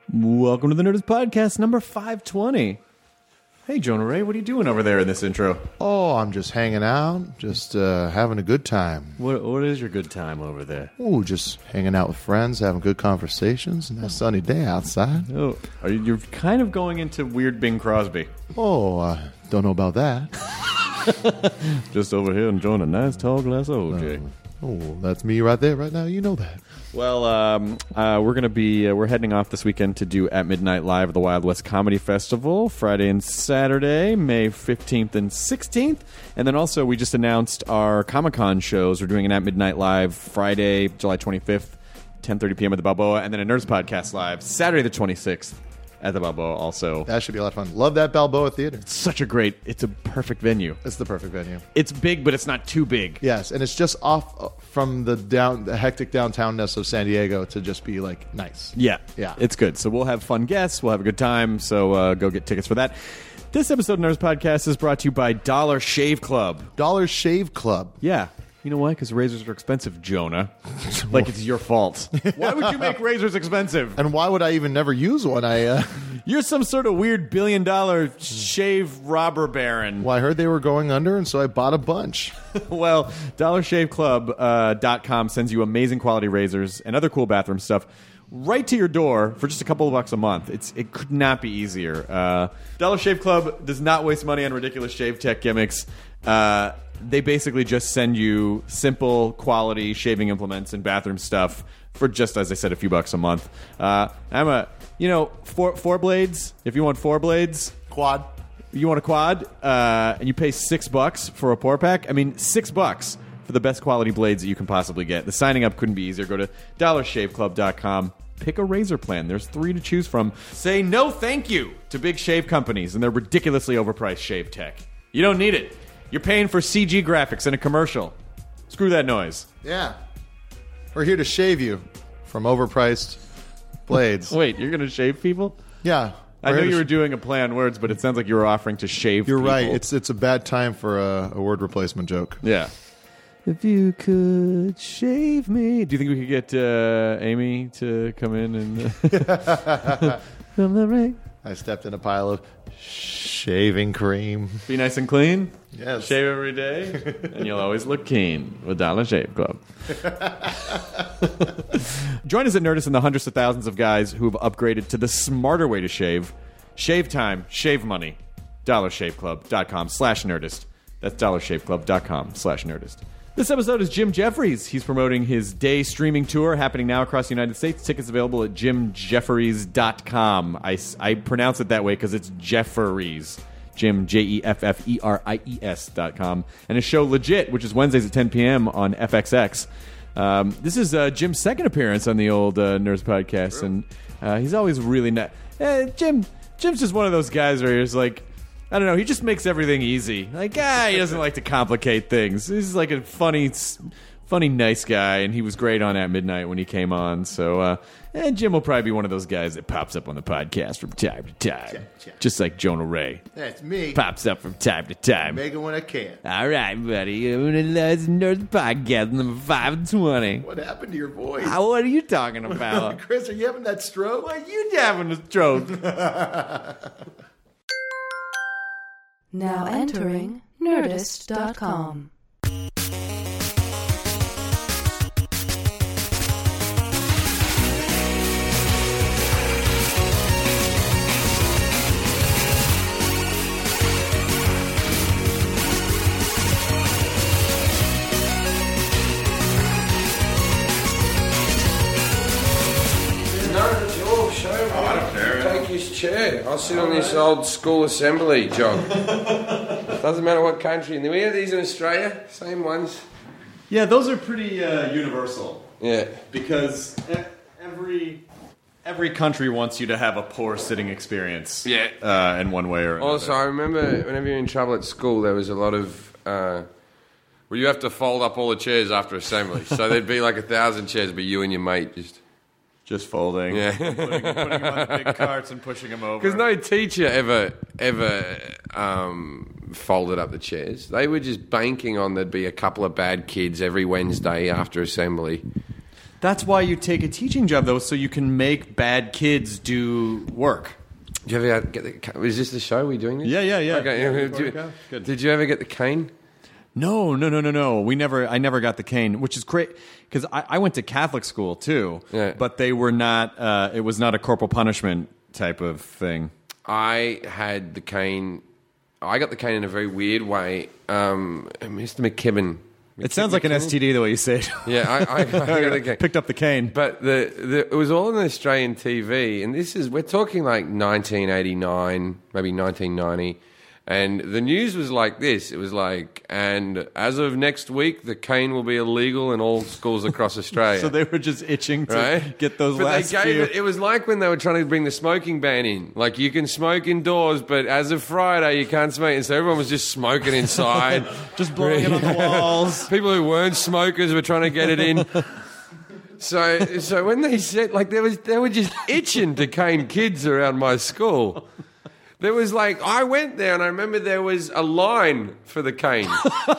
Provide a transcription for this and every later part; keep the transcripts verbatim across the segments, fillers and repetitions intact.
Welcome to the Nerdist Podcast, number five twenty. Hey, Jonah Ray, what are you doing over there in this intro? Oh, I'm just hanging out, just uh, having a good time. What What is your good time over there? Oh, just hanging out with friends, having good conversations, and a sunny day outside. Oh, are you, you're kind of going into weird Bing Crosby. Oh, I don't know about that. Just over here enjoying a nice tall glass of O J. Uh, oh, that's me right there, right now. You know that. Well, um, uh, we're going to be, uh, we're heading off this weekend to do At Midnight Live at the Wild West Comedy Festival, Friday and Saturday, May fifteenth and sixteenth. And then also, we just announced our Comic-Con shows. We're doing an At Midnight Live Friday, July twenty-fifth, ten thirty p.m. at the Balboa, and then a Nerds Podcast Live Saturday the twenty-sixth at the Balboa also. That should be a lot of fun. Love that Balboa Theater. It's such a great, it's a perfect venue. It's the perfect venue. It's big, but it's not too big. Yes, and it's just off from the down the hectic downtownness of San Diego to just be like nice. Yeah, yeah, it's good. So we'll have fun guests. We'll have a good time. So uh, go get tickets for that. This episode of Nerds Podcast is brought to you by Dollar Shave Club. Dollar Shave Club. Yeah. You know why? Because razors are expensive, Jonah. Like it's your fault. Why would you make razors expensive? And why would I even never use one? I uh... You're some sort of weird billion dollar shave robber baron. Well, I heard they were going under, and so I bought a bunch. Well, dollar shave club dot com uh, sends you amazing quality razors and other cool bathroom stuff right to your door for just a couple of bucks a month. It's It could not be easier. Uh, Dollar Shave Club does not waste money on ridiculous shave tech gimmicks. Uh, they basically just send you simple, quality shaving implements and bathroom stuff for just, as I said, a few bucks a month. Uh, I'm a, you know, four, four blades. If you want four blades, Quad. you want a quad, uh, and you pay six bucks for a pour pack. I mean, six bucks for the best quality blades that you can possibly get. The signing up couldn't be easier. Go to dollar shave club dot com. Pick a razor plan. There's three to choose from. Say no thank you to big shave companies and their ridiculously overpriced shave tech. You don't need it. You're paying for C G graphics in a commercial. Screw that noise. Yeah. We're here to shave you from overpriced blades. Wait, you're going to shave people? Yeah. I know here to you were sh- doing a play on words, but it sounds like you were offering to shave You're people. right. It's it's a bad time for a, a word replacement joke. Yeah. If you could shave me. Do you think we could get uh, Amy to come in and uh, from the ring? I stepped in a pile of shaving cream. Be nice and clean. Yes. Shave every day, and you'll always look keen with Dollar Shave Club. Join us at Nerdist and the hundreds of thousands of guys who have upgraded to the smarter way to shave. Shave time, shave money. dollar shave club dot com slash Nerdist. That's dollar shave club dot com slash Nerdist. This episode is Jim Jefferies. He's promoting his day streaming tour happening now across the United States. Tickets available at jim jefferies dot com. I, I pronounce it that way because it's Jefferies. Jim, J E F F E R I E S dot com. And his show Legit, which is Wednesdays at ten p.m. on F X X. Um, this is uh, Jim's second appearance on the old uh, Nerds Podcast, and uh, he's always really nice. Uh, Jim, Jim's just one of those guys where he's like, I don't know, he just makes everything easy. Like, ah, he doesn't like to complicate things. He's like a funny, funny, nice guy, and he was great on At Midnight when he came on. So, uh, and Jim will probably be one of those guys that pops up on the podcast from time to time. Check, check. Just like Jonah Ray. That's me. Pops up from time to time. Make it when I can. All right, buddy. I'm going to Nerds Podcast number five twenty. What happened to your voice? How, what are you talking about? Chris, are you having that stroke? What are you having a stroke? Now entering Nerdist dot com. Take his chair. I'll sit on this old school assembly, John. Doesn't matter what country. And we have these in Australia, same ones. Yeah, those are pretty uh, universal. Yeah. Because every every country wants you to have a poor sitting experience. Yeah. Uh, in one way or another. Also, I remember whenever you're in trouble at school, there was a lot of... Uh, well, you have to fold up all the chairs after assembly. So there'd be like a thousand chairs, but you and your mate just... Just folding. Yeah. putting, putting them on big carts and pushing them over. Because no teacher ever ever um, folded up the chairs. They were just banking on there'd be a couple of bad kids every Wednesday after assembly. That's why you take a teaching job, though, so you can make bad kids do work. Did you ever get the, is this the show? Are we doing this? Yeah, yeah, yeah. Okay. Yeah, did, you, Good. did you ever get the cane? No, no, no, no, no. We never. I never got the cane, which is great because I, I went to Catholic school too. Yeah. But they were not. Uh, it was not a corporal punishment type of thing. I had the cane. I got the cane in a very weird way. Um, Mister McKibben. It sounds like an S T D the way you say it. Yeah, I, I, I got the cane. Picked up the cane. But the, the it was all on Australian T V, and this is we're talking like nineteen eighty-nine, maybe nineteen ninety. And the news was like this. It was like, and as of next week, the cane will be illegal in all schools across Australia. So they were just itching to right? get those but last they gave few. It, it was like when they were trying to bring the smoking ban in. Like, you can smoke indoors, but as of Friday, you can't smoke. And so everyone was just smoking inside. Just blowing it on the walls. People who weren't smokers were trying to get it in. So, so when they said, like, there was, they were just itching to cane kids around my school. There was like, I went there and I remember there was a line for the cane.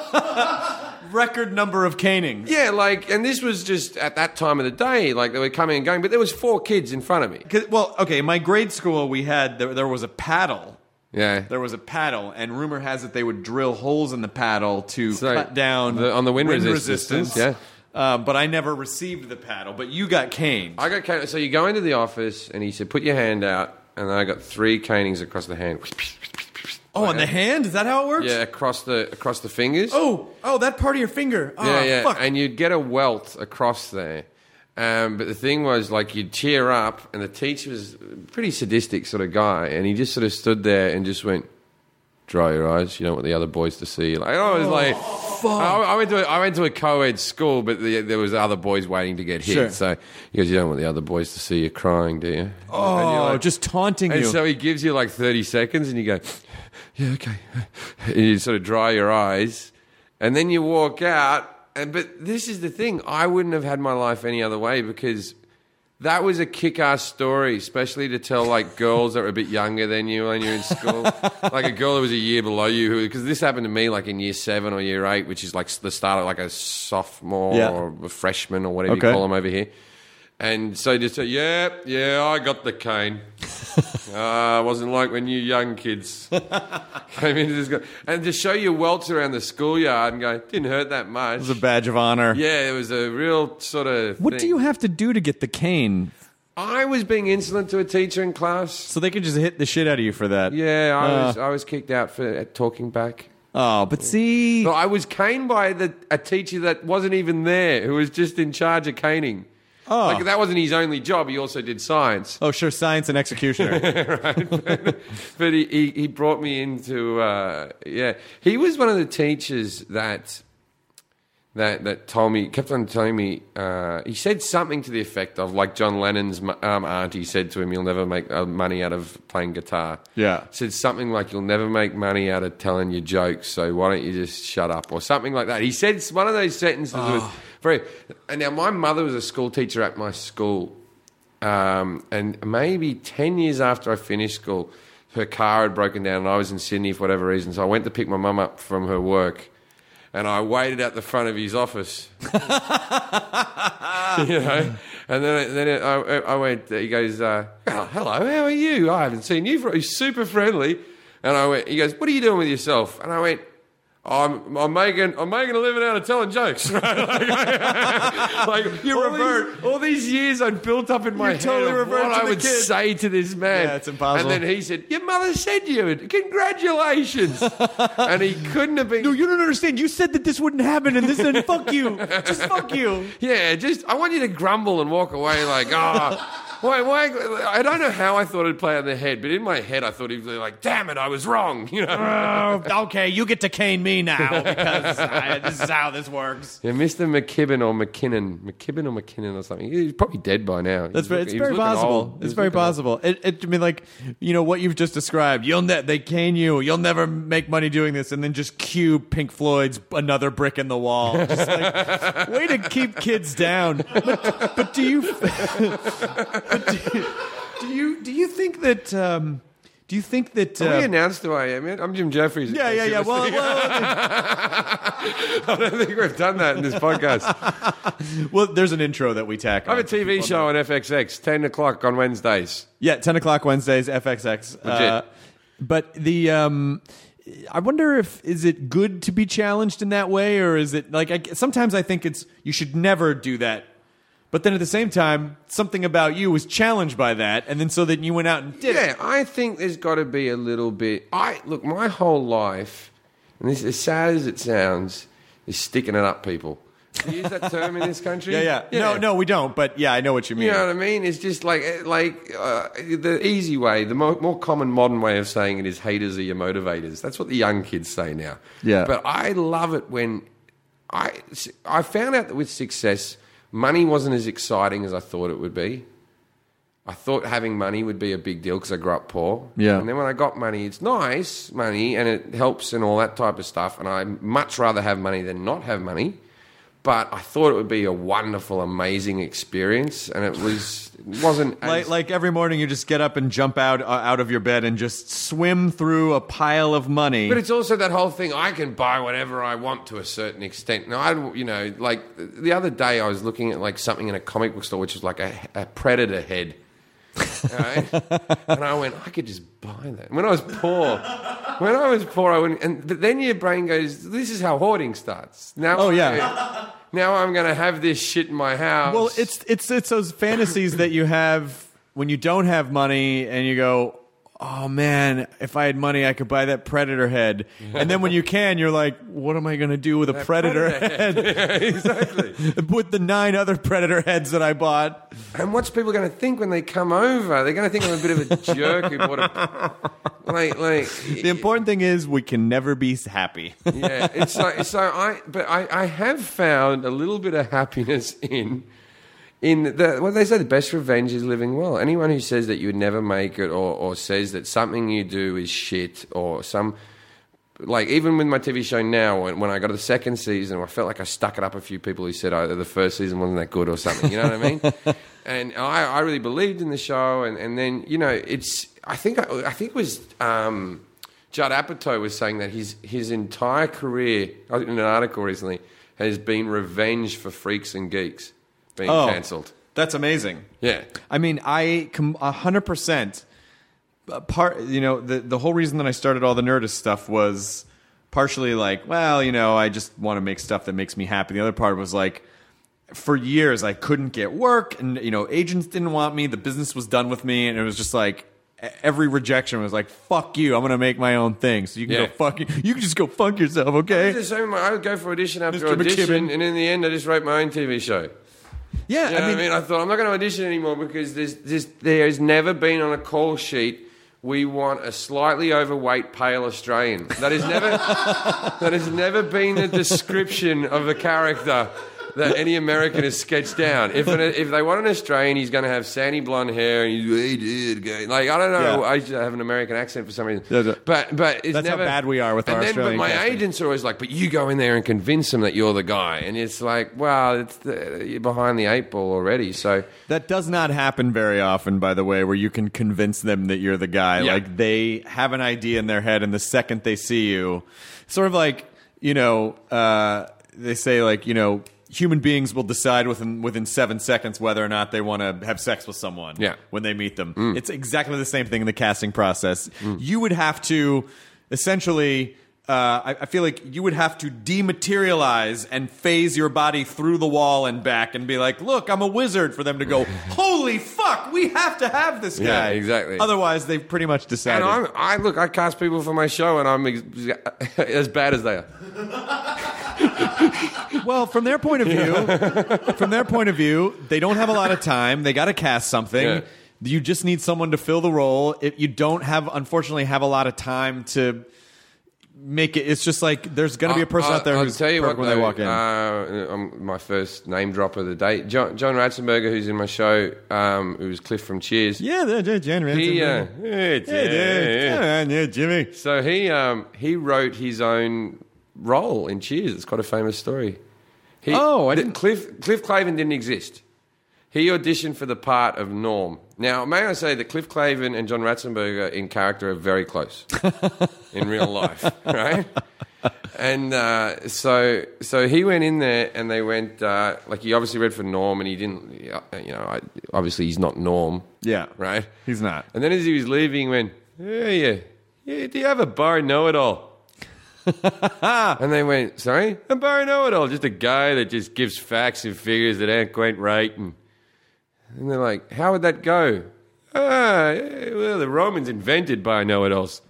Record number of canings. Yeah, like, and this was just at that time of the day, like they were coming and going, but there was four kids in front of me. 'Cause- Well, okay, in my grade school, we had, there, there was a paddle. Yeah. There was a paddle, and rumor has it they would drill holes in the paddle to So, cut down the- on the wind resistance. resistance, yeah. Uh, but I never received the paddle, but you got caned. I got cane. So you go into the office and he said, put your hand out, and then I got three canings across the hand. Oh, on the hand? Is that how it works? Yeah, across the across the fingers. Oh, oh, that part of your finger. Oh, yeah, yeah. fuck. And you'd get a welt across there. Um, but the thing was, like, you'd cheer up, and the teacher was a pretty sadistic sort of guy, and he just sort of stood there and just went, dry your eyes. You don't want the other boys to see you. Like, I was like, I, I went to a, I went to a co-ed school, but the, there was other boys waiting to get hit. Sure. So he goes, you don't want the other boys to see you crying, do you? Oh, And you're like- just taunting And you. so he gives you like thirty seconds, and you go, yeah, okay. And you sort of dry your eyes, and then you walk out. And but this is the thing: I wouldn't have had my life any other way, because that was a kick-ass story, especially to tell like girls that were a bit younger than you when you're in school, like a girl that was a year below you. Because this happened to me like in year seven or year eight, which is like the start of like a sophomore Yeah. or a freshman or whatever Okay. you call them over here. And so just say, yeah, yeah, I got the cane. uh, wasn't like when you young kids came into this. Go- and to show your welts around the schoolyard and go, didn't hurt that much. It was a badge of honor. Yeah, it was a real sort of What thing. do you have to do to get the cane? I was being insolent to a teacher in class. So they could just hit the shit out of you for that. Yeah, I Uh. was I was kicked out for uh, talking back. Oh, but see. But I was caned by the, a teacher that wasn't even there, who was just in charge of caning. Oh. Like, that wasn't his only job. He also did science. Oh, sure, science and executioner. But he, he, he brought me into, uh, yeah. He was one of the teachers that that that told me, kept on telling me, uh, he said something to the effect of, like John Lennon's um, auntie said to him, you'll never make uh, money out of playing guitar. Yeah. Said something like, you'll never make money out of telling your jokes, so why don't you just shut up, or something like that. He said one of those sentences was very... And now, my mother was a school teacher at my school, um, and maybe ten years after I finished school, her car had broken down and I was in Sydney for whatever reason, so I went to pick my mum up from her work, and I waited at the front of his office. You know? And then, then it, I, I went, he goes, uh, oh, hello, how are you? I haven't seen you for... He's super friendly. And I went, he goes, what are you doing with yourself? And I went, I'm, I'm making I'm making a living out of telling jokes. Right? Like, like You all revert. These, all these years I'd built up in my You head totally of revert what to I the would kid. say to this man. Yeah, it's impossible. And then he said, your mother said you. Congratulations. And he couldn't have been... No, you don't understand. You said that this wouldn't happen, and this and fuck you. Just fuck you. Yeah, just I want you to grumble and walk away like, ah, why, why? I don't know how I thought it'd play on the head, but in my head I thought he'd be like, damn it, I was wrong. You know? Oh, okay, you get to cane me now because I, this is how this works. Yeah, Mister McKibben or McKinnon, McKibben or McKinnon or something. He's probably dead by now. That's He's very, look- it's he was very looking possible. old. He It's was very looking old. possible. It, it, I mean, like, you know, what you've just described. You'll ne- they cane you. You'll never make money doing this, and then just cue Pink Floyd's "Another Brick in the Wall." Just like, way to keep kids down. But, but do you? But do you, do you do you think that? Um, Do you think that? Have we Uh, announced who I am yet? I'm Jim Jeffries. yeah, yeah, yeah. Well, well, I don't think we've done that in this podcast. well, there's an intro that we tack. I have on a so T V people show know. on F X X, ten o'clock on Wednesdays. Yeah, ten o'clock Wednesdays, F X X. Legit. Uh, but the, um, I wonder if is it good to be challenged in that way, or is it like I, sometimes I think it's you should never do that. But then at the same time, something about you was challenged by that, and then so then you went out and did Yeah, it. I think there's got to be a little bit. I look, my whole life, and this as sad as it sounds, is sticking it up people. Do you use that term in this country? Yeah, yeah, No, no, we don't. But yeah, I know what you mean. You know what I mean? It's just like like uh, the easy way, the more, more common modern way of saying it is haters are your motivators. That's what the young kids say now. Yeah. But I love it when I I found out that with success, money wasn't as exciting as I thought it would be. I thought having money would be a big deal because I grew up poor. Yeah. And then when I got money, it's nice money and it helps and all that type of stuff. And I'd much rather have money than not have money. But I thought it would be a wonderful, amazing experience, and it was it wasn't as, Like, like every morning, you just get up and jump out uh, out of your bed and just swim through a pile of money. But it's also that whole thing. I can buy whatever I want to a certain extent. Now, I, you know, like the other day, I was looking at like something in a comic book store, which was like a, a predator head. Right? And I went, I could just buy that. When I was poor, when I was poor, I wouldn't. And but then your brain goes, this is how hoarding starts. Now, Oh, yeah. Now I'm going to have this shit in my house. Well, it's it's it's those fantasies that you have when you don't have money and you go, oh man, if I had money, I could buy that predator head. And then when you can, you're like, what am I going to do with a predator, predator head? Yeah, exactly. With the nine other predator heads that I bought. And what's people going to think when they come over? They're going to think I'm a bit of a jerk who bought a like like. The important thing is we can never be happy. Yeah, it's like so. I but I, I have found a little bit of happiness in in the what they say. The best revenge is living well. Anyone who says that you would never make it, or or says that something you do is shit, or some like even with my T V show now, when, when I got to the second season, I felt like I stuck it up a few people who said oh, the first season wasn't that good or something. You know what I mean? And I, I really believed in the show, and, and then you know it's. I think I, I think it was. Um, Judd Apatow was saying that his his entire career, in an article recently, has been revenge for freaks and geeks being Oh. cancelled. That's amazing. Yeah. I mean, I com- one hundred percent part, you know, the the whole reason that I started all the Nerdist stuff was partially like, well, you know, I just want to make stuff that makes me happy. The other part was like, for years I couldn't get work, and you know, agents didn't want me, the business was done with me, and it was just like every rejection was like, fuck you, I'm going to make my own thing. So you can Yeah. go fuck you. You can just go fuck yourself, I, okay? was the same, I would go for audition after Mister audition, McKibben. and in the end, I just wrote my own T V show. Yeah, You know I mean, what I mean? I thought, I'm not going to audition anymore because there's, there's, there has never been on a call sheet, we want a slightly overweight, pale Australian. That has never, that has never been a description of a character that any American has sketched down. If an, if they want an Australian, he's going to have sandy blonde hair and he's hey, dude, go. Like I don't know. Yeah. I just have an American accent for some reason. Yeah, yeah. But but it's That's how never, bad we are with and our then, Australian But my casting. agents are always like, "But you go in there and convince them that you're the guy," and it's like, "Well, it's the, you're behind the eight ball already." So that does not happen very often, by the way, where you can convince them that you're the guy. Yeah. Like, they have an idea in their head, and the second they see you, sort of like, you know, uh, they say, like, you know, human beings will decide within within seven seconds whether or not they want to have sex with someone Yeah. when they meet them. It's exactly the same thing in the casting process. You would have to essentially... Uh, I, I feel like you would have to dematerialize and phase your body through the wall and back and be like, look, I'm a wizard, for them to go, holy fuck, we have to have this guy. Yeah, exactly. Otherwise, they've pretty much decided. and I'm, I look, I cast people for my show, and I'm ex- as bad as they are. Well, from their point of view, from their point of view, they don't have a lot of time. They got to cast something. Yeah. You just need someone to fill the role. If you don't have, unfortunately, have a lot of time to make it. It's just like there's going to be a person I'll, out there I'll who's tell you perfect what, when they though, walk in. Uh, um, my first name drop of the day, John, John Ratzenberger, who's in my show, um, who's Cliff from Cheers. yeah, they're Jan He, uh, Ransom. yeah, Hey, dude. yeah. Come on, yeah, Jimmy. So he um, he wrote his own role in Cheers. It's quite a famous story. He, Oh, I the- didn't- Cliff Cliff Clavin didn't exist. he auditioned for the part of Norm. Now, may I say that Cliff Clavin and John Ratzenberger in character are very close in real life, right? And uh, so so he went in there and they went, uh, like he obviously read for Norm and he didn't, you know, I, obviously he's not Norm. Yeah. Right? He's not. And then as he was leaving, he went, yeah, yeah, yeah, do you have a bar know-it-all? And they went, sorry? A bar know-it-all, just a guy that just gives facts and figures that ain't quite right. And, and they're like, how would that go? Ah, well, the Romans invented bar know-it-alls.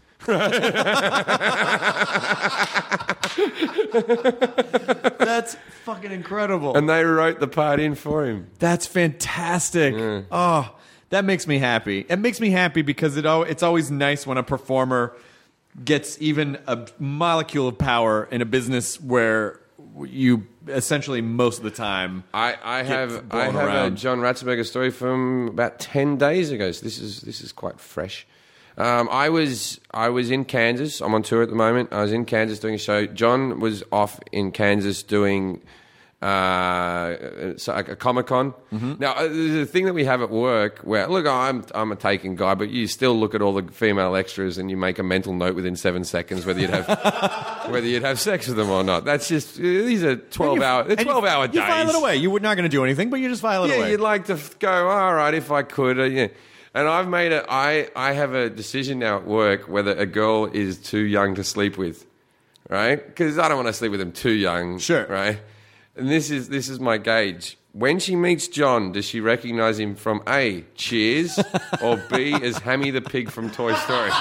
That's fucking incredible. And they wrote the part in for him. That's fantastic. Yeah. Oh, that makes me happy. It makes me happy because it al- it's always nice when a performer gets even a molecule of power in a business where you essentially most of the time I, I have I blown have around. a John Ratzenberger story from about ten days ago. So this is this is quite fresh. Um, I was I was in Kansas. I'm on tour at the moment. I was in Kansas doing a show. John was off in Kansas doing uh, so like a Comic Con. Mm-hmm. Now, uh, there's a thing that we have at work where, look, I'm I'm a taken guy, but you still look at all the female extras and you make a mental note within seven seconds whether you'd have whether you'd have sex with them or not. That's just these are twelve And you- hour they're and twelve you, hour you days. file it away. You were not going to do anything, but you just file it Yeah, away. you'd like to f- go, all right, if I could. Uh, yeah. And I've made it, I, I have a decision now at work whether a girl is too young to sleep with, right? Because I don't want to sleep with them too young. Sure. Right? And this is this is my gauge. When she meets John, does she recognize him from A, Cheers, or B, as Hammy the Pig from Toy Story?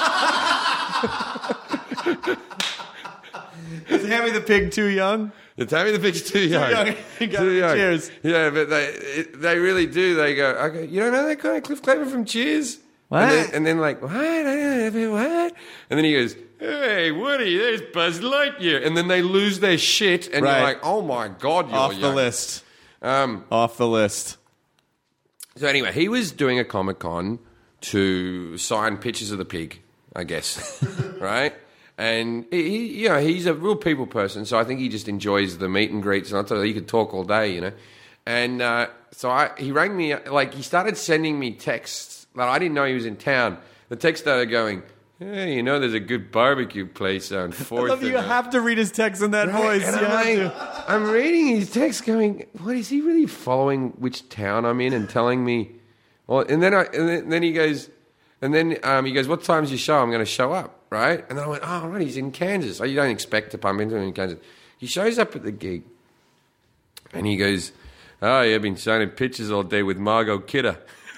Is Hammy the Pig too young? The Tammy the Pig's too young. young. You gotta be Cheers. Yeah, but they it, they really do. They go, okay, you don't know that guy, Cliff Clavin from Cheers? What? And then, and then like, what? What? And then he goes, hey, Woody, there's Buzz Lightyear. And then they lose their shit, and Right. you're like, oh my God, you're Off the young. list. Um, Off the list. so anyway, he was doing a Comic-Con to sign pictures of the pig, I guess, right? And he, he, you know, he's a real people person, so I think he just enjoys the meet and greets. And I thought he could talk all day, you know. And uh, so I, he rang me, like he started sending me texts that I didn't know he was in town. The text started going, "Hey, you know, there's a good barbecue place on I Fourth." love you and, uh, have to read his text in that Right, voice. and You have I'm, to. like, I'm reading his text going, what, is he really following which town I'm in and telling me? Well, and then, I, and then, then he goes, and then um, he goes, what time's your show? I'm going to show up, right? And then I went, oh, right, he's in Kansas. Oh, you don't expect to bump into him in Kansas. He shows up at the gig and he goes, oh, yeah, I've been signing pictures all day with Margot Kidder.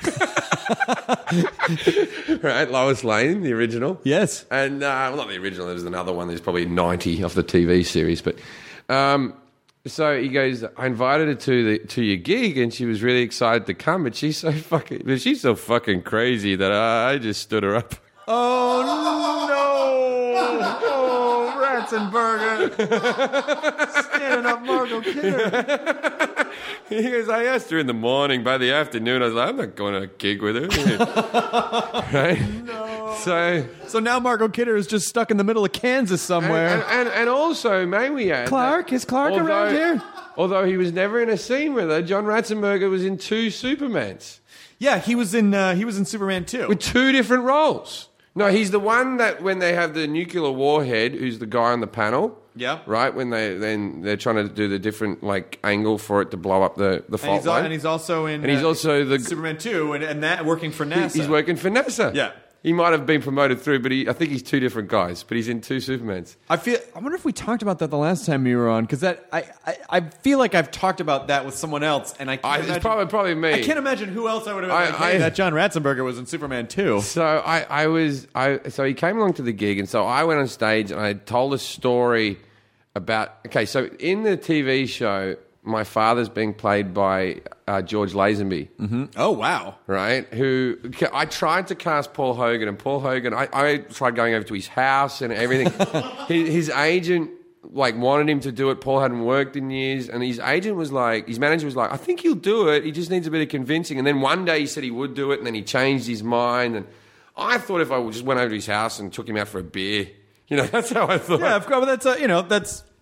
Right, Lois Lane, the original. Yes. And, uh, well, not the original, there's another one. There's probably ninety of the T V series. But um, so he goes, I invited her to the to your gig and she was really excited to come, but she's so fucking, but she's so fucking crazy that I, I just stood her up. Oh, no. Oh, Ratzenberger. Standing up Margot Kidder. He goes, I asked her in the morning. By the afternoon, I was like, I'm not going to a gig with her. Right? No. So, So now Margot Kidder is just stuck in the middle of Kansas and, somewhere. and, and, and also, may we add... Clark? that Is Clark although- around here? Although he was never in a scene with her, John Ratzenberger was in two Supermans Yeah, he was in uh, he was in Superman two. with two different roles. No, he's the one that when they have the nuclear warhead, who's the guy on the panel. Yeah. Right, when they then they're trying to do the different like angle for it to blow up the, the and, fault he's al- line. and he's also in And he's uh, also the- Superman two and, and that working for NASA. He's working for NASA. Yeah. He might have been promoted through, but he, I think he's two different guys. But he's in two Supermans. I feel. I wonder if we talked about that the last time you were on, because that I, I I feel like I've talked about that with someone else, and I can't I, imagine, it's probably probably me. I can't imagine who else I would have been I- like, hey, I- that John Ratzenberger was in Superman two. So I, I was I so he came along to the gig, and so I went on stage and I told a story about. Okay, so in the T V show, my father's being played by uh, George Lazenby. Mm-hmm. Oh wow! Right? Who I tried to cast Paul Hogan, and Paul Hogan, I, I tried going over to his house and everything. his, his agent like wanted him to do it. Paul hadn't worked in years, and his agent was like, his manager was like, I think he'll do it. He just needs a bit of convincing. And then one day he said he would do it, and then he changed his mind. And I thought if I just went over to his house and took him out for a beer, you know, that's how I thought. Yeah, of course. But that's uh, you know that's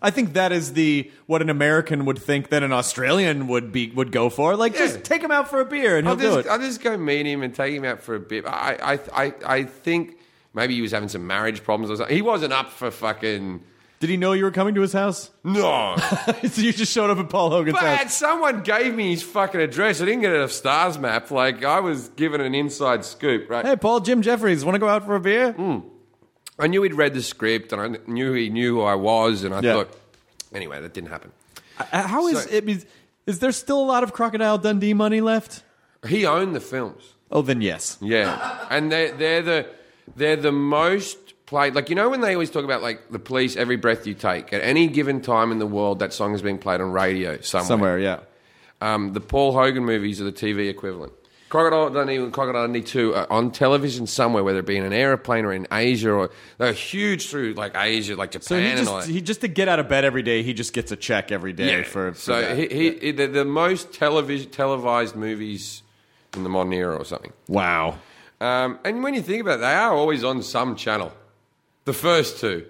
I think that is the what an American would think that an Australian would be would go for. Like, Yeah. just take him out for a beer and he'll I'll do just, it. I'll just go meet him and take him out for a bit. I, I, I, I think maybe he was having some marriage problems or something. He wasn't up for fucking... Did he know you were coming to his house? No. So you just showed up at Paul Hogan's But house. someone gave me his fucking address. I didn't get it off Stars Map. Like, I was given an inside scoop, right? Hey, Paul, Jim Jeffries, want to go out for a beer? I knew he'd read the script, and I knew he knew who I was, and I Yeah. thought... Anyway, that didn't happen. Uh, How is So- it? Is, is there still a lot of Crocodile Dundee money left? He owned the films. Oh, then yes. Yeah. And they're, they're, the, they're the most played... Like, you know when they always talk about, like, The Police, Every Breath You Take? At any given time in the world, that song is being played on radio somewhere. Somewhere, yeah. Um, the Paul Hogan movies are the T V equivalent. Crocodile Dundee and Crocodile Dundee two are on television somewhere, whether it be in an aeroplane or in Asia, or they're huge through like Asia, like Japan So he and all just that. he just to get out of bed every day, he just gets a check every day for, for so that. he, he, he- the, the most television televised movies in the modern era or something. Wow. Um, and when you think about it, they are always on some channel. The first two.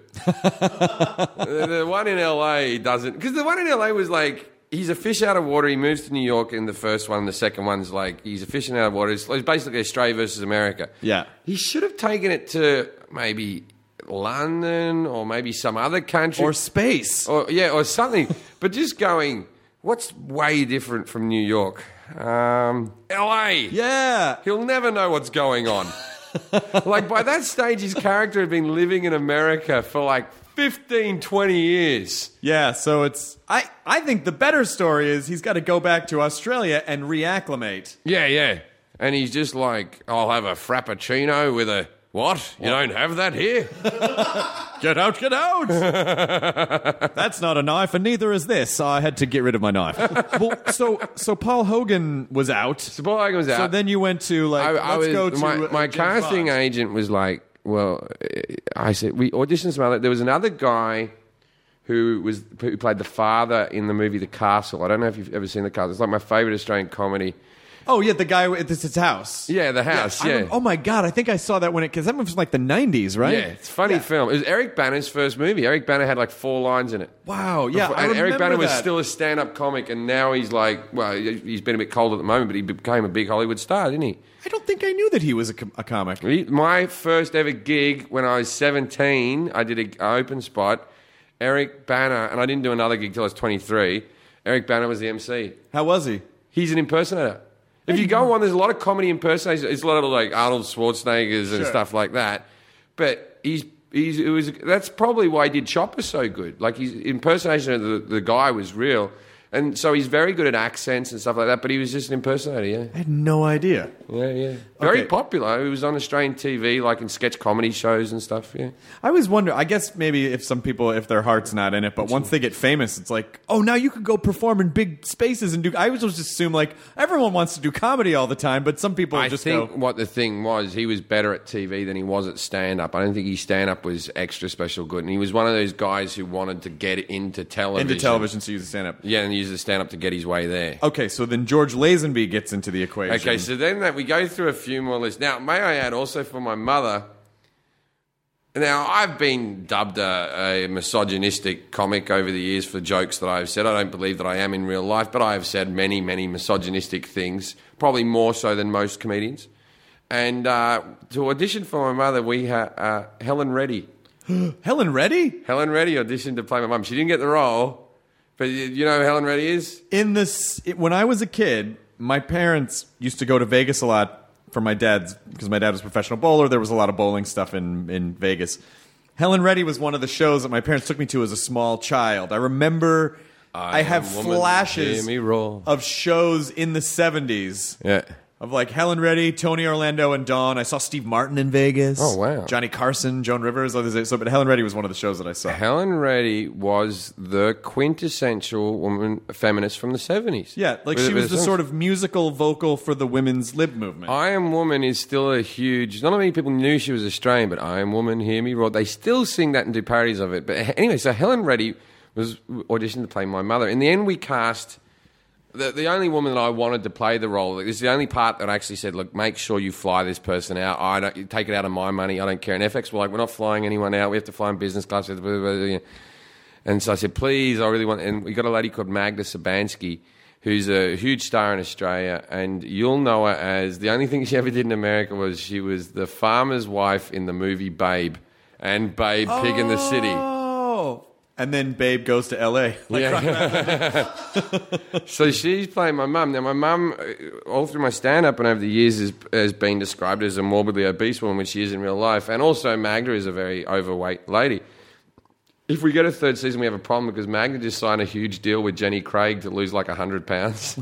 the, the one in L A doesn't... Because the one in L A was like, he's a fish out of water. He moves to New York in the first one. The second one's like, he's a fish out of water. It's, it's basically Australia versus America. Yeah. He should have taken it to maybe London or maybe some other country. Or space. Or, yeah, or something. But just going, what's way different from New York? Um, L A. Yeah. He'll never know what's going on. Like, by that stage, his character had been living in America for like fifteen, twenty years. Yeah, so it's... I, I think the better story is he's got to go back to Australia and reacclimate. Yeah, yeah. And he's just like, I'll have a frappuccino with a... What? You don't have that here? Get out, get out! That's not a knife, and neither is this. I had to get rid of my knife. Well, so so Paul Hogan was out. So Paul Hogan was out. So then you went to, like, I, let's I was, go to... my, uh, my James casting Bond. agent was like, well, I said, we auditioned some other... There was another guy who was who played the father in the movie The Castle. I don't know if you've ever seen The Castle. It's like my favourite Australian comedy. Oh, yeah, the guy at this his house. Yeah, The House, I yeah. rem- oh, my God, I think I saw that when it... Because that was like the nineties, right? Yeah, it's a funny film. It was Eric Banner's first movie. Eric Banner had like four lines in it. Wow, yeah, Before- I and Eric remember Banner was that. still a stand-up comic, and now he's like, well, he's been a bit cold at the moment, but he became a big Hollywood star, didn't he? I don't think I knew that he was a, com- a comic. He- My first ever gig when I was seventeen, I did an open spot. Eric Banner, and I didn't do another gig till I was twenty-three. Eric Banner was the M C. How was he? He's an impersonator. If you go on, there's a lot of comedy impersonations. It's a lot of like Arnold Schwarzeneggers and Sure. stuff like that. But he's he's it was that's probably why he did Chopper so good. Like his impersonation of the, the guy was real, and so he's very good at accents and stuff like that. But he was just an impersonator. Yeah, I had no idea. yeah, yeah. Very Okay. popular. He was on Australian T V, like in sketch comedy shows and stuff. Yeah. I always wonder, I guess maybe if some people, if their heart's not in it, but once they get famous, it's like, oh, now you could go perform in big spaces and do... I always just assume, like, everyone wants to do comedy all the time, but some people I just think go... what the thing was, he was better at T V than he was at stand-up. I don't think his stand-up was extra special good. And he was one of those guys who wanted to get into television. Into television to use a stand-up. Yeah, and use the stand-up to get his way there. Okay, so then George Lazenby gets into the equation. Okay, so then that we go through a few more lists. Now, may I add also for my mother... Now, I've been dubbed a, a misogynistic comic over the years for jokes that I've said. I don't believe that I am in real life, but I have said many, many misogynistic things, probably more so than most comedians. And uh, to audition for my mother, we had uh, Helen Reddy. Helen Reddy? Helen Reddy auditioned to play my mum. She didn't get the role, but you- you know who Helen Reddy is? In this... It, when I was a kid, my parents used to go to Vegas a lot for my dad's... Because my dad was a professional bowler. There was a lot of bowling stuff in, in Vegas. Helen Reddy was one of the shows that my parents took me to as a small child. I remember... I, have am woman, flashes hear me roar. of shows in the seventies Yeah. of like Helen Reddy, Tony Orlando, and Dawn. I saw Steve Martin in Vegas. Oh, wow. Johnny Carson, Joan Rivers. others- So, but Helen Reddy was one of the shows that I saw. Helen Reddy was the quintessential woman feminist from the seventies. Yeah, like she was the sort of musical vocal for the women's lib movement. I Am Woman is still a huge... Not many people knew she was Australian, but I Am Woman, Hear Me Roar. They still sing that and do parodies of it. But anyway, so Helen Reddy was auditioned to play my mother. In the end, we cast... The, the only woman that I wanted to play the role, like, this is the only part that I actually said, look, make sure you fly this person out. I don't take it out of my money. I don't care. And F X were like, we're not flying anyone out. We have to fly in business class. And so I said, please, I really want... And we got a lady called Magda Sabansky, who's a huge star in Australia, and you'll know her as... The only thing she ever did in America was she was the farmer's wife in the movie Babe, and Babe, Pig in the City. Oh! And then Babe goes to L A. Like Yeah. So she's playing my mum. Now, my mum, all through my stand-up and over the years, has, has been described as a morbidly obese woman, which she is in real life. And also, Magda is a very overweight lady. If we get a third season, we have a problem because Magda just signed a huge deal with Jenny Craig to lose like one hundred pounds.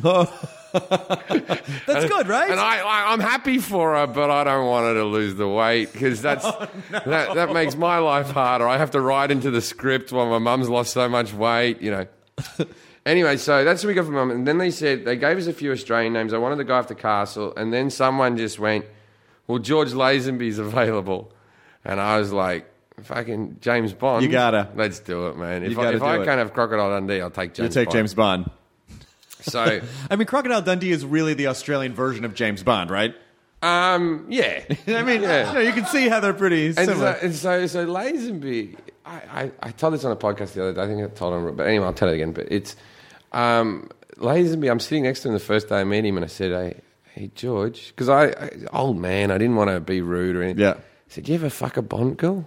That's good, right? And I, I, I'm happy for her, but I don't want her to lose the weight because that's Oh, no. that, that makes my life harder. I have to write into the script while my mum's lost so much weight, you know. Anyway, so that's what we got from mum. And then they said, they gave us a few Australian names. I wanted to go after Castle, and then someone just went, well, George Lazenby's available. And I was like, fucking James Bond. You gotta. Let's do it, man. If You I, gotta if I do it. can't have Crocodile Dundee, I'll take You James take Bond. James Bond. So, I mean, Crocodile Dundee is really the Australian version of James Bond, right? um, yeah. I mean, Yeah. you know, you can see how they're pretty And similar. so, and so, so Lazenby, I, I, I told this on a podcast the other day. I think I told him, but anyway, I'll tell it again. But it's um, Lazenby. I'm sitting next to him the first day I met him, and I said, "Hey, hey George," because I, I, old man, I didn't want to be rude or anything. Yeah. I said, "You ever fuck a Bond girl?"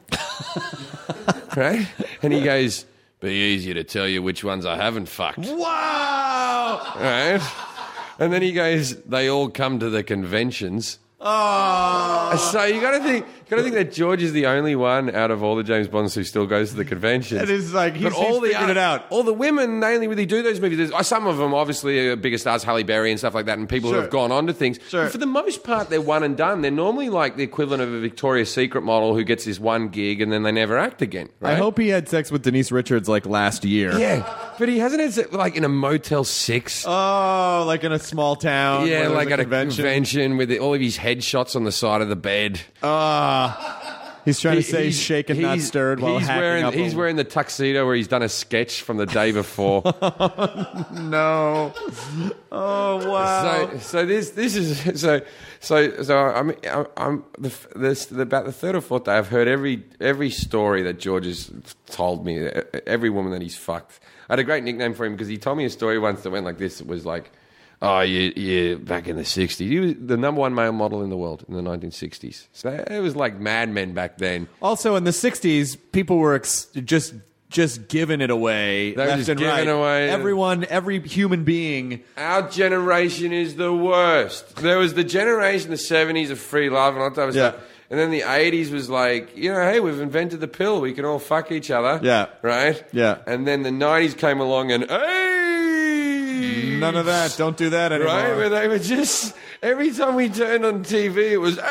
Right? And he goes, "Be easier to tell you which ones I haven't fucked." Wow! Right? And then he goes, "They all come to the conventions." Oh, So you got to think, got to think that George is the only one out of all the James Bonds who still goes to the conventions. it is like he's, But all he's the figured other- it out. All the women, they only really do those movies. There's, uh, some of them, obviously, are bigger stars, Halle Berry and stuff like that, and people Sure. who have gone on to things. Sure. But for the most part, they're one and done. They're normally like the equivalent of a Victoria's Secret model who gets this one gig and then they never act again. Right? I hope he had sex with Denise Richards like last year. Yeah, but he hasn't had sex, like in a Motel Six. Oh, like in a small town. yeah, where there's like a at convention. a convention with all of his headshots on the side of the bed. Ah, he's trying to say He's- shaken, not he's- stirred, while he's hacking wearing, up. He's a- wearing the tuxedo where he's done a sketch from the day before. no. Oh wow. So, so this this is so so so I'm I'm, I'm the, this about the third or fourth day I've heard every every story that George has told me, every woman that he's fucked. I had a great nickname for him because he told me a story once that went like this. It was like, oh, yeah, yeah, back in the sixties. He was the number one male model in the world in the nineteen sixties. So it was like Mad Men back then. Also, in the sixties, people were ex- just just giving it away They were left just and giving right. away- Everyone, every human being. Our generation is the worst. There was the generation, the seventies of free love and all that type of Yeah. stuff. And then the eighties was like, you know, hey, we've invented the pill. We can all fuck each other. Yeah. Right? Yeah. And then the nineties came along and, hey! None of that. Don't do that anymore. Right? Where they were just, every time we turned on T V, it was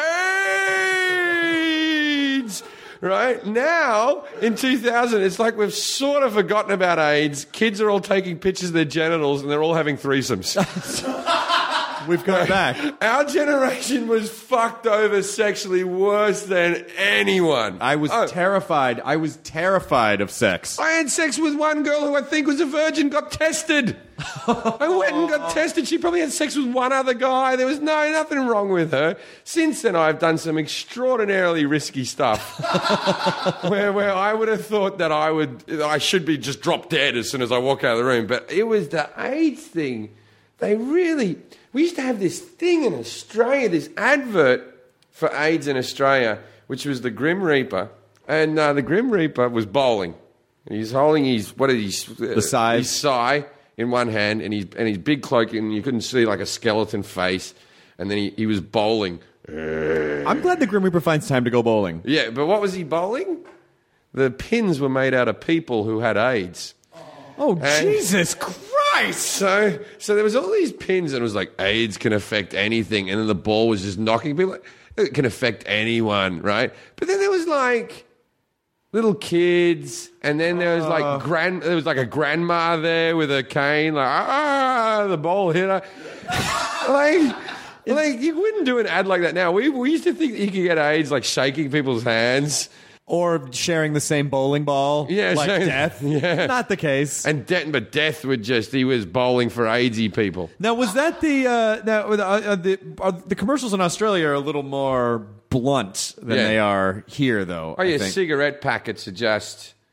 AIDS! Right? Now, in two thousand, it's like we've sort of forgotten about AIDS. Kids are all taking pictures of their genitals and they're all having threesomes. We've come back. Our generation was fucked over sexually worse than anyone. I was Oh, terrified. I was terrified of sex. I had sex with one girl who I think was a virgin, got tested. I went and got tested. She probably had sex with one other guy. There was no nothing wrong with her. Since then, I've done some extraordinarily risky stuff, where where I would have thought that I would I should be just drop dead as soon as I walk out of the room. But it was the AIDS thing. They really. We used to have this thing in Australia, this advert for AIDS in Australia, which was the Grim Reaper, and uh, the Grim Reaper was bowling. He's holding his what is his The scythe. his scythe in one hand, and his and his big cloak, and you couldn't see like a skeleton face, and then he, he was bowling. I'm glad the Grim Reaper finds time to go bowling. Yeah, but what was he bowling? The pins were made out of people who had AIDS. Oh, And- Jesus Christ! So, so there was all these pins, and it was like AIDS can affect anything, and then the ball was just knocking people. It can affect anyone, right? But then there was like little kids, and then there was like grand. There was like a grandma there with a cane, like ah, the ball hit her. like, like you wouldn't do an ad like that now. We we used to think that you could get AIDS like shaking people's hands. Or sharing the same bowling ball. Yeah, like sharing- death. yeah. Not the case. And de- but death would just, he was bowling for AIDSy people. Now, was that the uh, now uh, uh, the uh, the commercials in Australia are a little more blunt than Yeah. they are here, though. Oh, I yeah, think. cigarette packets are just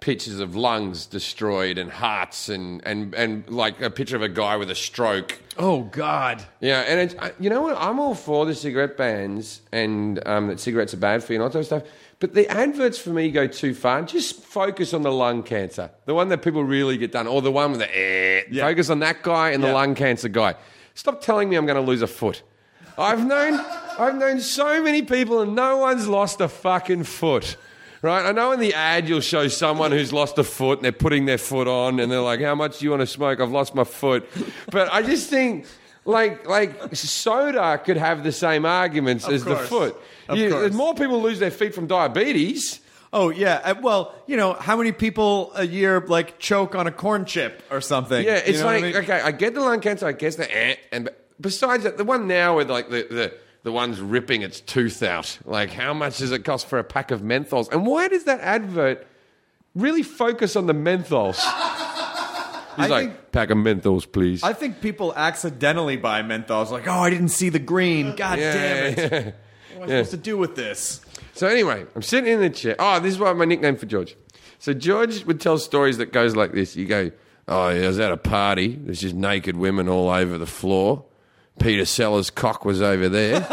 pictures of lungs destroyed and hearts and, and, and like a picture of a guy with a stroke. Oh, God. Yeah, and it's, I- you know what? I'm all for the cigarette bans and um, that cigarettes are bad for you and all that sort of stuff. But the adverts for me go too far. Just focus on the lung cancer, the one that people really get done, or the one with the eh. Yeah. Focus on that guy and the Yeah. lung cancer guy. Stop telling me I'm going to lose a foot. I've known, I've known so many people and no one's lost a fucking foot. Right? I know in the ad you'll show someone who's lost a foot and they're putting their foot on and they're like, how much do you want to smoke? I've lost my foot. But I just think, like, like soda could have the same arguments Of as the course. foot. Of You- course. More people lose their feet from diabetes. Oh, yeah. Uh, Well, you know, how many people a year, like, choke on a corn chip or something? Yeah, You it's know what like, I mean? okay, I get the lung cancer, I guess the eh, and besides that, the one now with like the, the, the one's ripping its tooth out. Like, how much does it cost for a pack of menthols? And why does that advert really focus on the menthols? He's I like, think- pack of menthols, please. I think people accidentally buy menthols. Like, oh, I didn't see the green. God Yeah, damn it. yeah. What am I supposed to do with this? So anyway, I'm sitting in the chair. Oh, this is what my nickname for George. So George would tell stories that goes like this. You go, oh, yeah, I was at a party. There's just naked women all over the floor. Peter Sellers' cock was over there.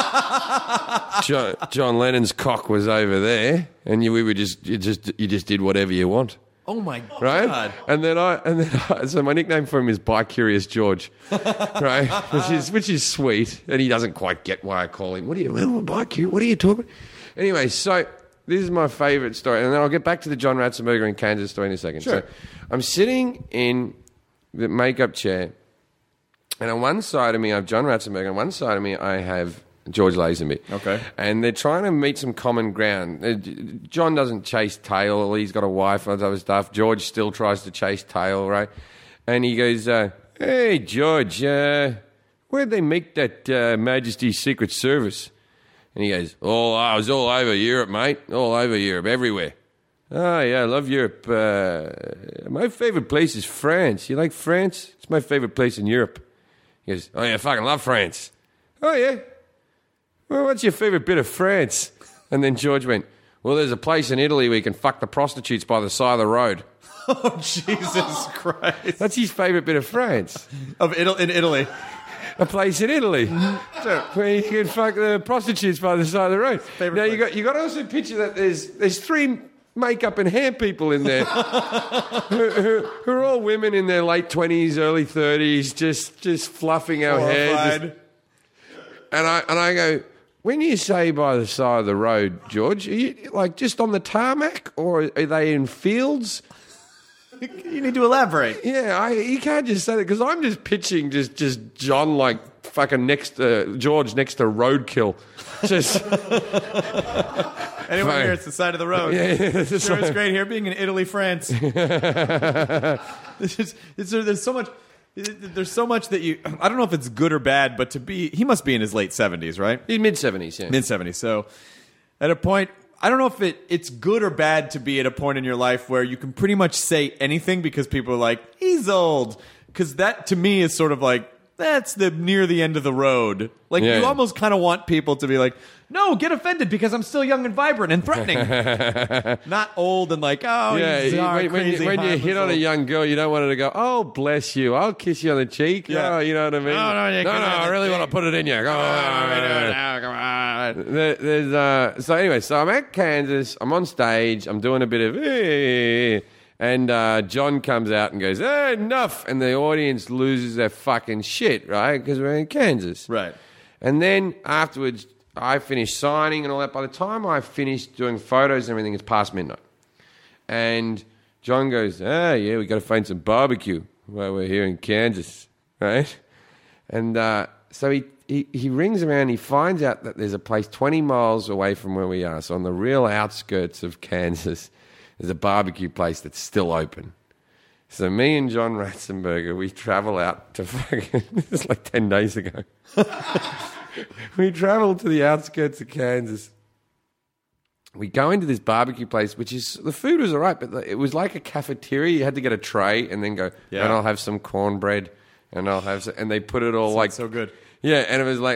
John, John Lennon's cock was over there, and you, we were just you just you just did whatever you want, Oh, my God. right? And then I and then I, so my nickname for him is Bi Curious George, right? Which is which is sweet, and he doesn't quite get why I call him. What are you, well, Bi Curious? What are you talking? Anyway, so this is my favourite story, and then I'll get back to the John Ratzenberger in Kansas story in a second. Sure. So I'm sitting in the makeup chair. And on one side of me, I have John Ratzenberger. On one side of me, I have George Lazenby. Okay. And they're trying to meet some common ground. Uh, John doesn't chase tail. He's got a wife and other stuff. George still tries to chase tail, right? And he goes, uh, hey, George, uh, where'd they make that uh, Majesty's Secret Service? And he goes, oh, I was all over Europe, mate. All over Europe, everywhere. Oh, yeah, I love Europe. Uh, my favourite place is France. You like France? It's my favourite place in Europe. He goes, oh, yeah, I fucking love France. Oh, yeah? Well, what's your favourite bit of France? And then George went, well, there's a place in Italy where you can fuck the prostitutes by the side of the road. Oh, Jesus Christ. That's his favourite bit of France. Of Italy, in Italy. A place in Italy where you can fuck the prostitutes by the side of the road. Favourite now, you place. got you got to also picture that there's there's three makeup and hair people in there who, who, who are all women in their late twenties, early thirties, just just fluffing our hair. just- Horrified. and I and I go, when you say by the side of the road, George, are you like just on the tarmac or are they in fields? You need to elaborate. Yeah, I, you can't just say that because I'm just pitching just just John like fucking next to George next to roadkill. Just Anyone Fine. here, it's the side of the road. yeah, yeah, it's just Sure, it's like- great here being in Italy, France. It's just- it's- there's so much. There's so much that you. I don't know if it's good or bad, but to be, he must be in his late seventies, right? He's mid seventies, yeah. Mid seventies. So, at a point, I don't know if it it's good or bad to be at a point in your life where you can pretty much say anything because people are like, he's old. Because that to me is sort of like that's the near the end of the road. Like Yeah. you almost kind of want people to be like, no, get offended because I'm still young and vibrant and threatening. Not old and like, oh, Yeah, he's you- our when, when you, crazy when you hit on a harmless young girl, you don't want her to go, oh, bless you, I'll kiss you on the cheek. Yeah. Oh, you know what I mean? No, no, you no, can no, have I the really cheek. want to put it in you. Go on. Come on. There- There's, uh, so anyway, so I'm at Kansas. I'm on stage. I'm doing a bit of, eh, and uh, John comes out and goes, eh, enough. And the audience loses their fucking shit, right? Because we're in Kansas. Right. And then afterwards, I finished signing and all that. By the time I finished doing photos and everything, it's past midnight. And John goes, ah, yeah, we got to find some barbecue while we're here in Kansas, right? And uh, so he, he, he rings around. He finds out that there's a place twenty miles away from where we are. So on the real outskirts of Kansas, there's a barbecue place that's still open. So me and John Ratzenberger, we travel out to fucking, this is like ten days ago. We travel to the outskirts of Kansas. We go into this barbecue place, which is, the food was all right, but it was like a cafeteria. You had to get a tray and then go, Yeah. and I'll have some cornbread, and I'll have some, and they put it all like, so good. yeah, and it was like that.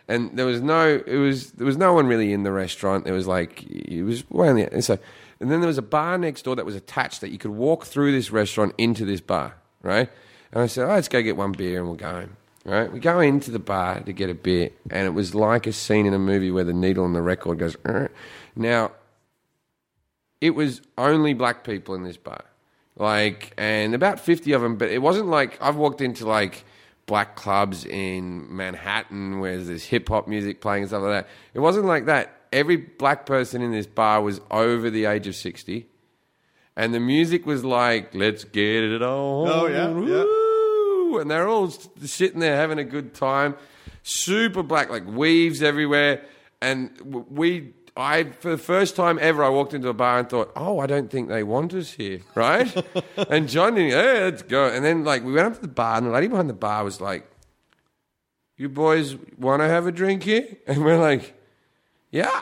And there was no, it was there was no one really in the restaurant. There was like it was well, yeah, and so and then there was a bar next door that was attached that you could walk through this restaurant into this bar, right? And I said, oh, let's go get one beer and we'll go home, right? We go into the bar to get a beer, and it was like a scene in a movie where the needle on the record goes. Arr. Now, it was only black people in this bar, like, and about fifty of them. But it wasn't like I've walked into like black clubs in Manhattan where there's hip hop music playing and stuff like that. It wasn't like that. Every black person in this bar was over the age of sixty. And the music was like, let's get it on. Oh, yeah, Woo! And they're all sitting there having a good time. Super black, like weaves everywhere. And we... I, for the first time ever, I walked into a bar and thought, oh, I don't think they want us here, right? And John, hey, let's go. And then, like, we went up to the bar, and the lady behind the bar was like, you boys want to have a drink here? And we're like, yeah.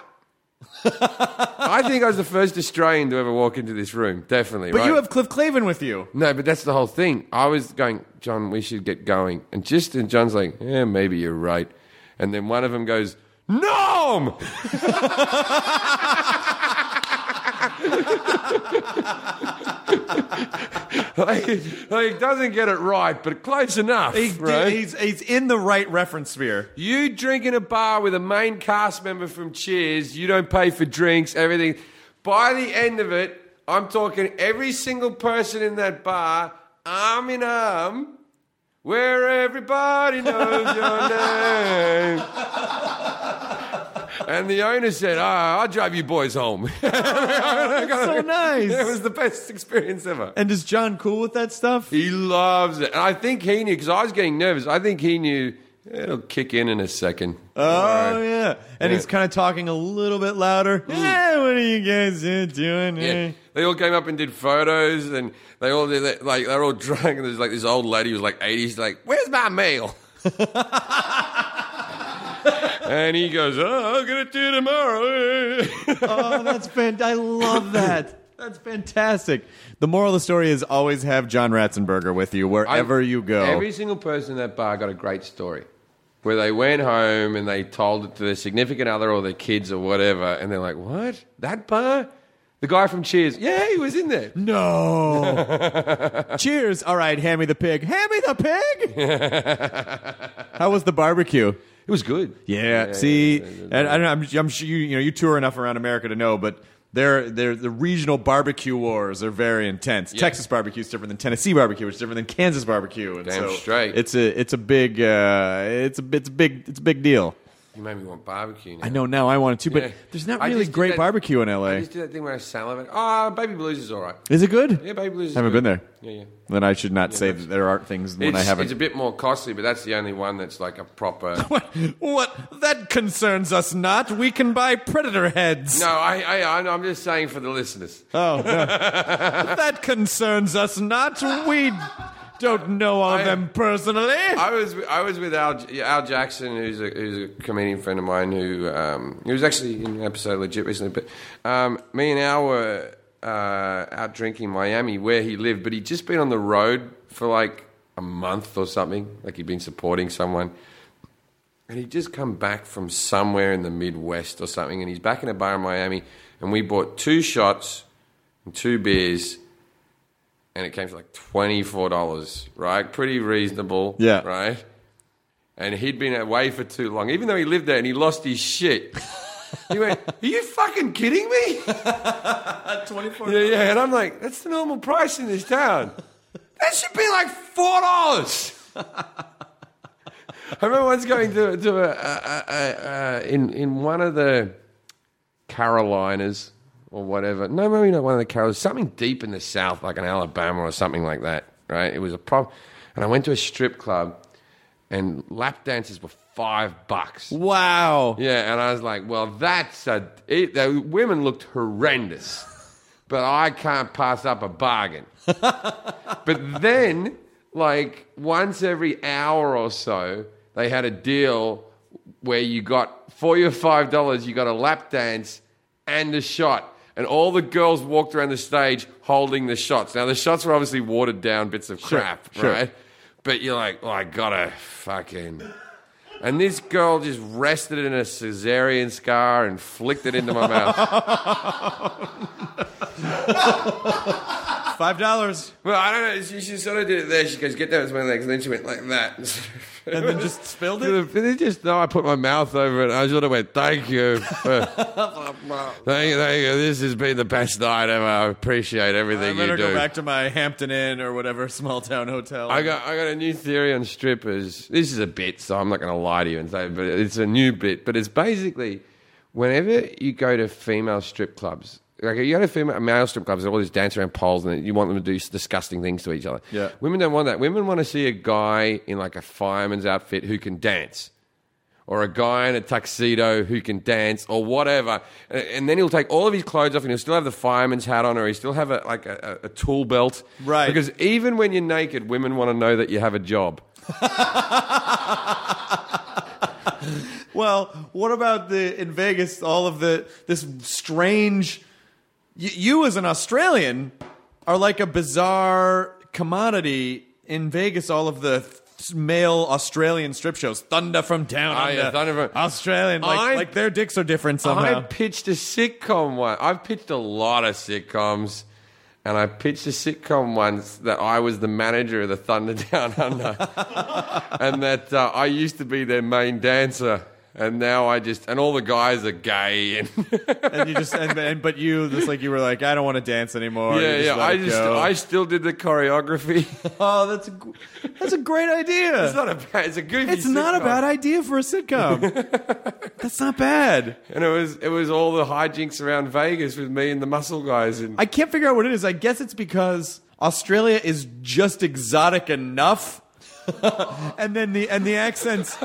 I think I was the first Australian to ever walk into this room, definitely, But right? you have Cliff Clavin with you. No, but that's the whole thing. I was going, John, we should get going. And just, and John's like, yeah, maybe you're right. And then one of them goes, Nom! like, like, doesn't get it right, but close enough. He, right? he's, he's in the right reference sphere. You drink in a bar with a main cast member from Cheers, you don't pay for drinks, everything. By the end of it, I'm talking every single person in that bar, arm in arm, where everybody knows your name. And the owner said, oh, I'll drive you boys home. So nice. It was the best experience ever. And is John cool with that stuff? He loves it. And I think he knew, because I was getting nervous, I think he knew it'll kick in in a second. Oh, All right. yeah. And Yeah. he's kind of talking a little bit louder. Hey, what are you guys uh, doing? Yeah. here? They all came up and did photos, and they all did that, like, they're all drunk, and there's like this old lady who was like eighty, she's like, where's my mail? And he goes, oh, I'll get it to you tomorrow. Oh, that's fantastic. I love that. That's fantastic. The moral of the story is always have John Ratzenberger with you wherever I- you go. Every single person in that bar got a great story where they went home and they told it to their significant other or their kids or whatever, and they're like, what? That bar? The guy from Cheers. Yeah, he was in there. No. Cheers. All right, hand me the pig. Hand me the pig. How was the barbecue? It was good. Yeah. Yeah, see, yeah, yeah, yeah. and I don't know. I'm, I'm sure you, you know you tour enough around America to know, but they're, they're, the regional barbecue wars are very intense. Yeah. Texas barbecue is different than Tennessee barbecue, which is different than Kansas barbecue. And Damn so straight. It's a it's a big uh, it's a it's a big it's a big deal. You made me want barbecue now. I know now I want it too, but Yeah. there's not I really just did great that- barbecue in L I A. just did that thing where I salivate. Oh, Baby Blues is all right. Is it good? Yeah, Baby Blues is Haven't good. been there. Yeah, yeah. Then I should not say that's- that there aren't things when It's, I haven't. it's a bit more costly, but that's the only one that's like a proper... What? What? That concerns us not. We can buy predator heads. No, I, I, I- I'm just saying for the listeners. Oh, no. That concerns us not. We don't know all of I- them personally. I was I was with Al, Al Jackson, who's a, who's a comedian friend of mine who um, he was actually in an episode of Legit recently. But um, me and Al were uh, out drinking in Miami, where he lived, but he'd just been on the road for like a month or something, like he'd been supporting someone. And he'd just come back from somewhere in the Midwest or something, and he's back in a bar in Miami, and we bought two shots and two beers, and it came to like twenty-four dollars, right? Pretty reasonable, Yeah. right? And he'd been away for too long, even though he lived there and he lost his shit. He went, are you fucking kidding me? twenty-four Yeah, yeah, and I'm like, that's the normal price in this town. That should be like four dollars. I remember once going to to a, a, a, a in in one of the Carolinas or whatever. No, maybe not one of the Carolinas. Something deep in the South, like in Alabama or something like that. Right? It was a problem. And I went to a strip club, and lap dances were five bucks. Wow. Yeah, and I was like, well, that's a... It, the women looked horrendous, but I can't pass up a bargain. But then, like, once every hour or so, they had a deal where you got, for your five dollars, you got a lap dance and a shot. And all the girls walked around the stage holding the shots. Now, the shots were obviously watered down bits of crap, sure. right? But you're like, oh, I gotta fucking... And this girl just rested it in a cesarean scar and flicked it into my mouth. Five dollars. Well, I don't know. She, she sort of did it there. She goes, get down to my legs. And then she went like that. And then just spilled it? And then just, no, I put my mouth over it. I sort of went, thank you. thank you, thank you. This has been the best night ever. I appreciate everything I you better do. go back to my Hampton Inn or whatever small town hotel. I got I got a new theory on strippers. This is a bit, so I'm not going to lie to you and say, but it's a new bit. But it's basically, whenever you go to female strip clubs, like you go to female male strip clubs, they all this dance around poles, and you want them to do disgusting things to each other. Yeah. Women don't want that. Women want to see a guy in like a fireman's outfit who can dance, or a guy in a tuxedo who can dance, or whatever. And, and then he'll take all of his clothes off, and he'll still have the fireman's hat on, or he still have a, like a, a tool belt. Right. Because even when you're naked, women want to know that you have a job. Well, what about the in Vegas? All of the this strange. Y- you as an Australian are like a bizarre commodity in Vegas. All of the th- male Australian strip shows, Thunder from Down Oh, Under, yeah, Thunder from- Australian, like, I- like their dicks are different somehow. I pitched a sitcom one. I've pitched a lot of sitcoms, and I pitched a sitcom once that I was the manager of the Thunder Down Under, and that uh, I used to be their main dancer. And now I just, and all the guys are gay. And And you just, and, and but you, just like you were like, I don't want to dance anymore. yeah, You yeah, let I it just, go. I still did the choreography. Oh, that's a, g- that's a great idea. It's not a bad, it's a goofy It's not a sitcom. bad idea for a sitcom. That's not bad. And it was, it was all the hijinks around Vegas with me and the muscle guys. And I can't figure out what it is. I guess it's because Australia is just exotic enough, and then the and the accents.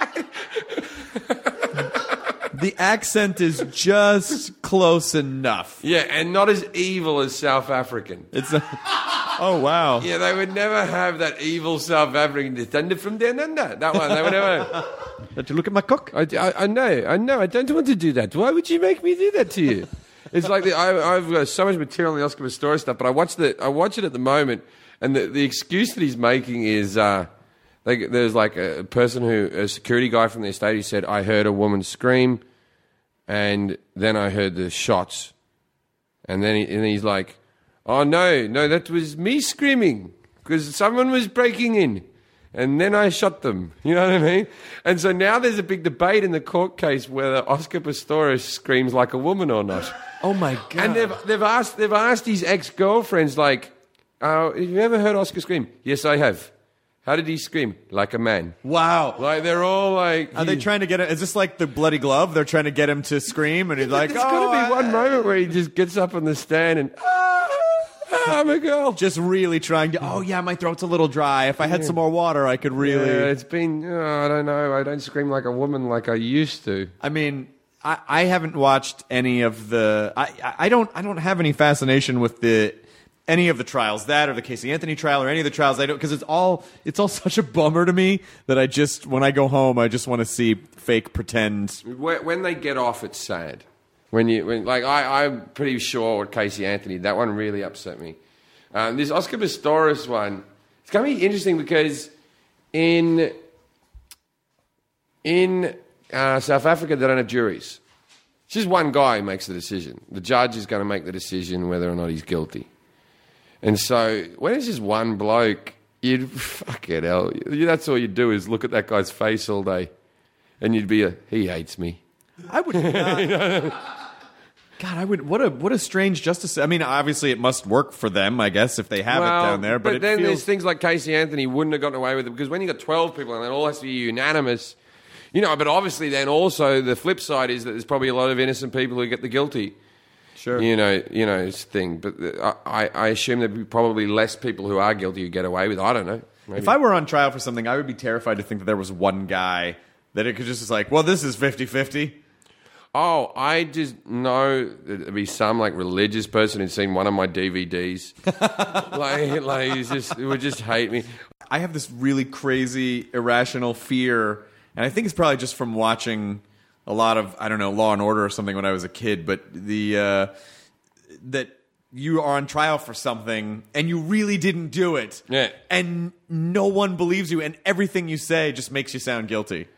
The accent is just close enough. yeah, and not as evil as South African. It's a, oh wow. Yeah, they would never have that evil South African, the Thunder from Down Under. That one, they would never. Did you look at my cook? I, I, I know, I know, I don't want to do that. Why would you make me do that to you? It's like the, I, I've got so much material on the Oscar Pistorius stuff, but I watch the, I watch it at the moment, and the, the excuse that he's making is, uh, they, there's like a person who, a security guy from the estate, who said, I heard a woman scream, and then I heard the shots, and then he, and he's like, oh no, no, that was me screaming because someone was breaking in. And then I shot them. You know what I mean? And so now there's a big debate in the court case whether Oscar Pistorius screams like a woman or not. Oh my god. And they've they've asked they've asked his ex-girlfriends, like, uh, have you ever heard Oscar scream? Yes, I have. How did he scream? Like a man. Wow. Like they're all like, Are they trying to get it? Is this like the Bloody Glove? They're trying to get him to scream, and he's like, there's "Oh, got to be I- one moment where he just gets up on the stand and, ah, ah, I'm a girl. just really trying to. Oh yeah, my throat's a little dry. If I had some more water, I could really." Yeah, it's been, oh, I don't know. I don't scream like a woman like I used to. I mean, I, I haven't watched any of the. I, I I don't I don't have any fascination with the any of the trials, that or the Casey Anthony trial or any of the trials. I don't, because it's all it's all such a bummer to me that I just, when I go home, I just want to see fake pretend. When when they get off, it's sad. When you, when, like, I, I'm pretty sure with Casey Anthony, that one really upset me. Um, this Oscar Pistorius one, it's going to be interesting because in in uh, South Africa, they don't have juries. It's just one guy who makes the decision. The judge is going to make the decision whether or not he's guilty. And so when it's just one bloke, you'd, fuck it, hell, that's all you do is look at that guy's face all day. And you'd be a, he hates me. I would. Not, God, I would. What a what a strange justice. I mean, obviously, it must work for them, I guess, if they have Well, it down there. But, it then feels, there's things like Casey Anthony wouldn't have gotten away with it because when you got twelve people and it all has to be unanimous, you know. But obviously, then also the flip side is that there's probably a lot of innocent people who get the guilty. Sure. You know, you know, it's a thing. But I, I assume there'd be probably less people who are guilty who get away with it. I don't know. Maybe. If I were on trial for something, I would be terrified to think that there was one guy that it could just is like, well, this is fifty-fifty. Oh, I just know there'd be some like religious person who'd seen one of my D V Ds. like, like he's just, he would just hate me. I have this really crazy, irrational fear, and I think it's probably just from watching a lot of, I don't know, Law and Order or something when I was a kid, but the uh, that you are on trial for something and you really didn't do it. Yeah. And no one believes you, and everything you say just makes you sound guilty.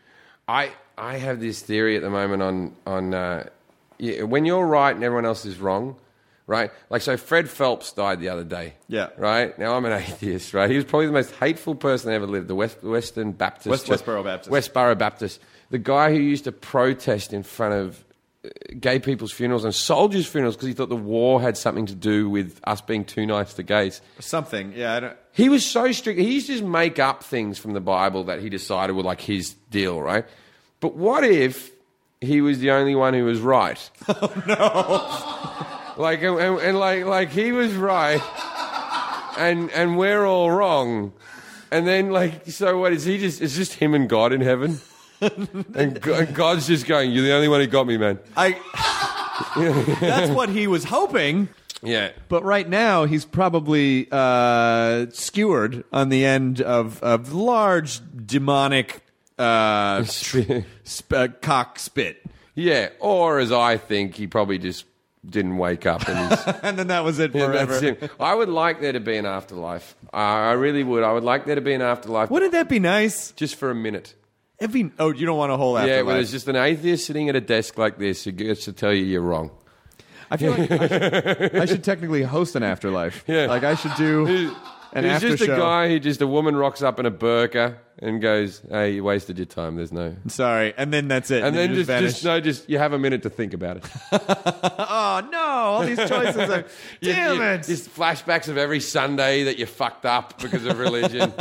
I I have this theory at the moment on on uh, yeah, when you're right and everyone else is wrong, right? Like, so Fred Phelps died the other day. Yeah. Right? Now, I'm an atheist, right? He was probably the most hateful person that ever lived, the West, Western Baptist. West, Westboro Baptist. Westboro Baptist. The guy who used to protest in front of gay people's funerals and soldiers' funerals because he thought the war had something to do with us being too nice to gays. Something, yeah. I don't... He was so strict. He used to just make up things from the Bible that he decided were like his deal, right? But what if he was the only one who was right? Oh, no. Like, and, and, and like, like he was right, and and we're all wrong. And then, like, so what is he just? It's just him and God in heaven, and, Go- and God's just going, "You're the only one who got me, man." I. That's what he was hoping. Yeah. But right now, he's probably uh, skewered on the end of, of large demonic uh, sp- uh, cock spit. Yeah, or as I think, he probably just didn't wake up. And, he's, And then that was it yeah, forever. that's him. I would like there to be an afterlife. Uh, I really would. I would like there to be an afterlife. Wouldn't that be nice? Just for a minute. It'd be, oh, you don't want a whole afterlife. Yeah, well, there's just an atheist sitting at a desk like this who gets to tell you you're wrong. I feel like I should, I should technically host an afterlife. Yeah. Like I should do an He's after just show. a guy who just a woman rocks up in a burqa and goes, "Hey, you wasted your time. There's no." Sorry, and then that's it. And then you just, vanish. just no, just you have a minute to think about it. Oh no! All these choices are. You- Damn you- it! Just flashbacks of every Sunday that you fucked up because of religion.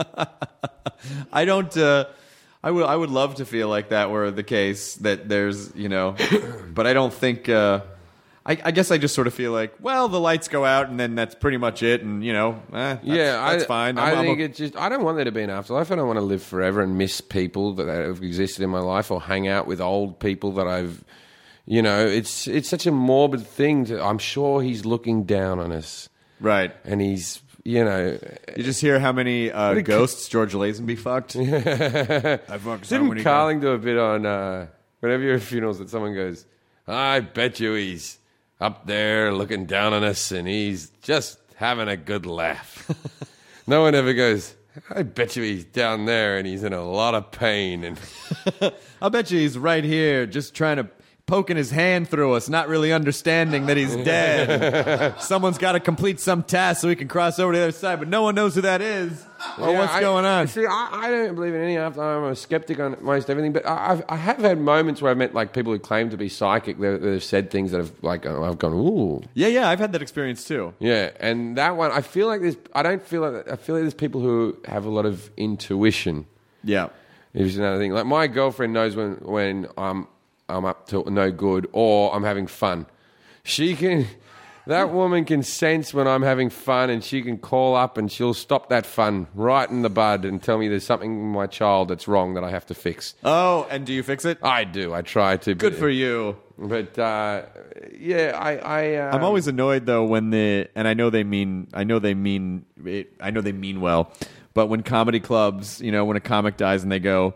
I don't. Uh, I would. I would love to feel like that were the case. That there's, you know, but I don't think. Uh, I, I guess I just sort of feel like, well, the lights go out, and then that's pretty much it, and you know, eh, that's, yeah, that's I, fine. I I'm- I'm think o- it's just. I don't want there to be an afterlife. I don't want to live forever and miss people that have existed in my life, or hang out with old people that I've. You know, it's it's such a morbid thing. To, I'm sure he's looking down on us, right. and he's. You know, You just hear how many uh, a- ghosts George Lazenby fucked. I fucked so didn't many Carling do a bit on uh, whenever you're at funerals that someone goes, "I bet you he's up there looking down on us and he's just having a good laugh." No one ever goes, "I bet you he's down there and he's in a lot of pain." And I bet you he's right here just trying to poking his hand through us, not really understanding that he's dead. Someone's got to complete some task so he can cross over to the other side, but no one knows who that is or Yeah, what's I- going on. See, I, I don't believe in any after. I'm a skeptic on most everything, but I, I've, I have had moments where I've met like people who claim to be psychic that that have said things that have like I've gone, ooh. Yeah, yeah, I've had that experience too. Yeah, and that one, I feel like there's. I don't feel like I feel like there's people who have a lot of intuition. Yeah. Is another thing. Like my girlfriend knows when when I'm I'm up to no good or I'm having fun. She can. That woman can sense when I'm having fun, and she can call up and she'll stop that fun right in the bud and tell me there's something in my child that's wrong that I have to fix. Oh, and do you fix it? I do. I try to. Good but, for you. But uh, yeah, I. I um, I'm always annoyed though when the and I know they mean I know they mean it, I know they mean well, but when comedy clubs, you know, when a comic dies and they go,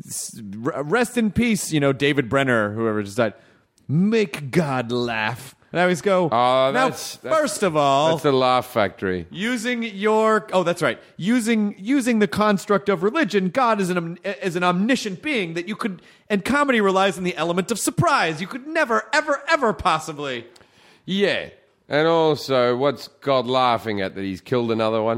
"Rest in peace," you know, David Brenner, whoever just died, make God laugh. And I always go, Oh, now, that's- that's- first of all, That's the Laugh Factory. using your oh, that's right, using using the construct of religion, God is an om- is an omniscient being that you could, and comedy relies on the element of surprise. You could never, ever, ever possibly. Yeah. And also, what's God laughing at that he's killed another one?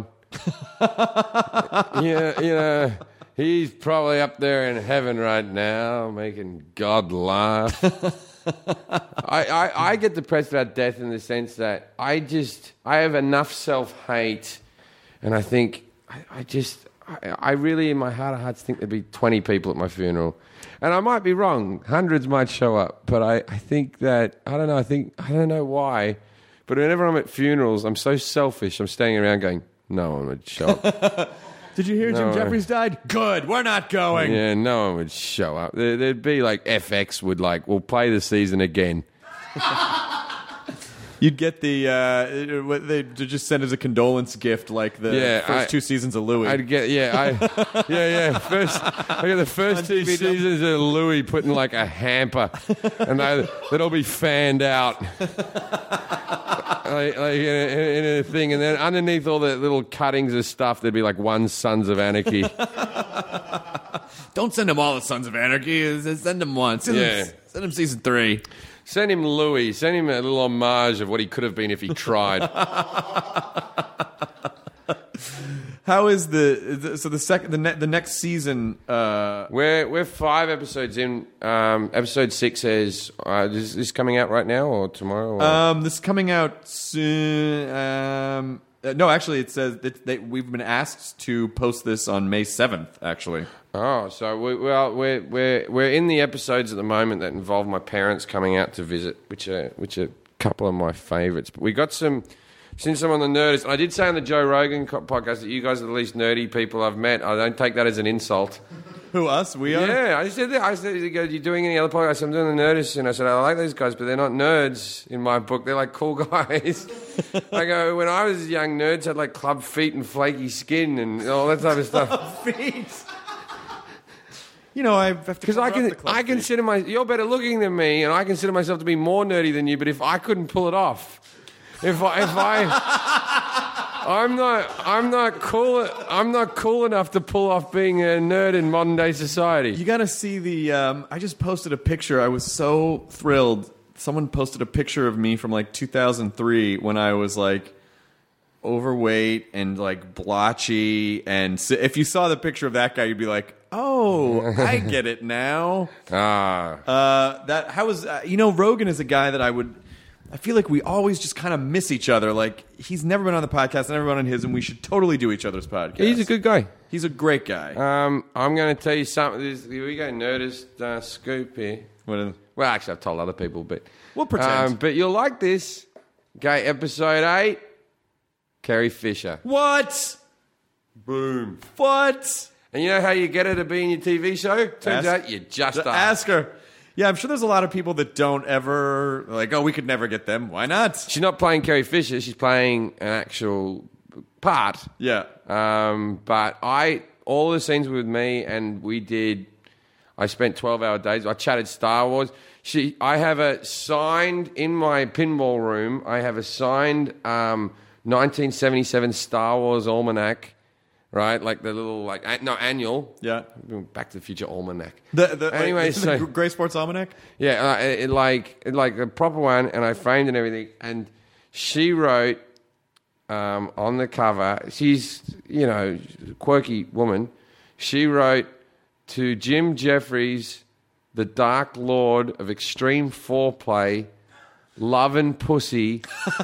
Yeah, you know, he's probably up there in heaven right now making God laugh. I, I, I get depressed about death in the sense that I just, I have enough self-hate, and I think, I, I just, I, I really, in my heart of hearts, think there'd be twenty people at my funeral. And I might be wrong. Hundreds might show up. But I, I think that, I don't know, I think, I don't know why. But whenever I'm at funerals, I'm so selfish. I'm standing around going, no one would show up. Did you hear Jim No. Jeffries died? Good, we're not going. Yeah, no one would show up. There, there'd be like F X would like, we'll play the season again. You'd get the uh, what they just send as a condolence gift, like the Yeah, first I- two seasons of Louis. I'd get, yeah, I, yeah, yeah. First, I get the first two T V dump. seasons of Louis putting like a hamper, and they, that'll be fanned out, like, like in, a, in a thing, and then underneath all the little cuttings of stuff, there'd be like one Sons of Anarchy. Don't send him all the Sons of Anarchy. Send him one. Send, Yeah. him, send him season three. Send him Louis. Send him a little homage of what he could have been if he tried. How is the so the second the ne- the next season? Uh, we're we're five episodes in. Um, episode six is uh, is this coming out right now or tomorrow? Or? um, this is coming out soon. Um, uh, no, actually, it says that they, we've been asked to post this on May seventh. Actually, oh, so we, well we're we're we're in the episodes at the moment that involve my parents coming out to visit, which are which are a couple of my favourites. But we got some. Since I'm on the Nerdist, and I did say on the Joe Rogan co- podcast that you guys are the least nerdy people I've met. I don't take that as an insult. who us? We are. Yeah, I said that. I said, "You you doing any other podcasts?" I'm doing the Nerdist, and I said, "I like those guys, but they're not nerds in my book. They're like cool guys." I go, when I was young, nerds had like club feet and flaky skin and all that type of stuff. Feet. You know, I have to Because cover I up can, the club I feet. consider my, you're better looking than me, and I consider myself to be more nerdy than you. But if I couldn't pull it off. If I, if I, I'm not, I'm not cool. I'm not cool enough to pull off being a nerd in modern day society. You got to see the. Um, I just posted a picture. I was so thrilled. Someone posted a picture of me from like two thousand three when I was like overweight and like blotchy. And so if you saw the picture of that guy, you'd be like, "Oh, I get it now." Ah, Uh, that how was uh, you know Rogan is a guy that I would. I feel like we always just kind of miss each other. Like, he's never been on the podcast, never been on his, and we should totally do each other's podcast. he's a good guy. He's a great guy. Um, I'm going to tell you something. This, here we go, Nerdist uh, scoop here. What is- Well, actually, I've told other people, but We'll pretend. Um, but you'll like this. Okay, episode eight. Carrie Fisher. What? Boom. What? And you know how you get her to be in your T V show? Turns Ask- out you just To ask. ask her. Yeah, I'm sure there's a lot of people that don't ever like. Oh, we could never get them. Why not? She's not playing Carrie Fisher. She's playing an actual part. Yeah. Um, but I, all the scenes were with me, and we did. I spent twelve hour days. I chatted Star Wars. She, I have a signed in my pinball room. I have a signed um, nineteen seventy-seven Star Wars almanac, right? Like the little like an- no annual. Yeah. Back to the Future almanac. The, the, Anyway, like, so- the Grey Sports Almanac. Yeah, uh, it, it like it, like a proper one, and I framed and everything. And she wrote um, on the cover. She's you know quirky woman. She wrote to Jim Jeffries, the Dark Lord of Extreme Foreplay, Love and Pussy,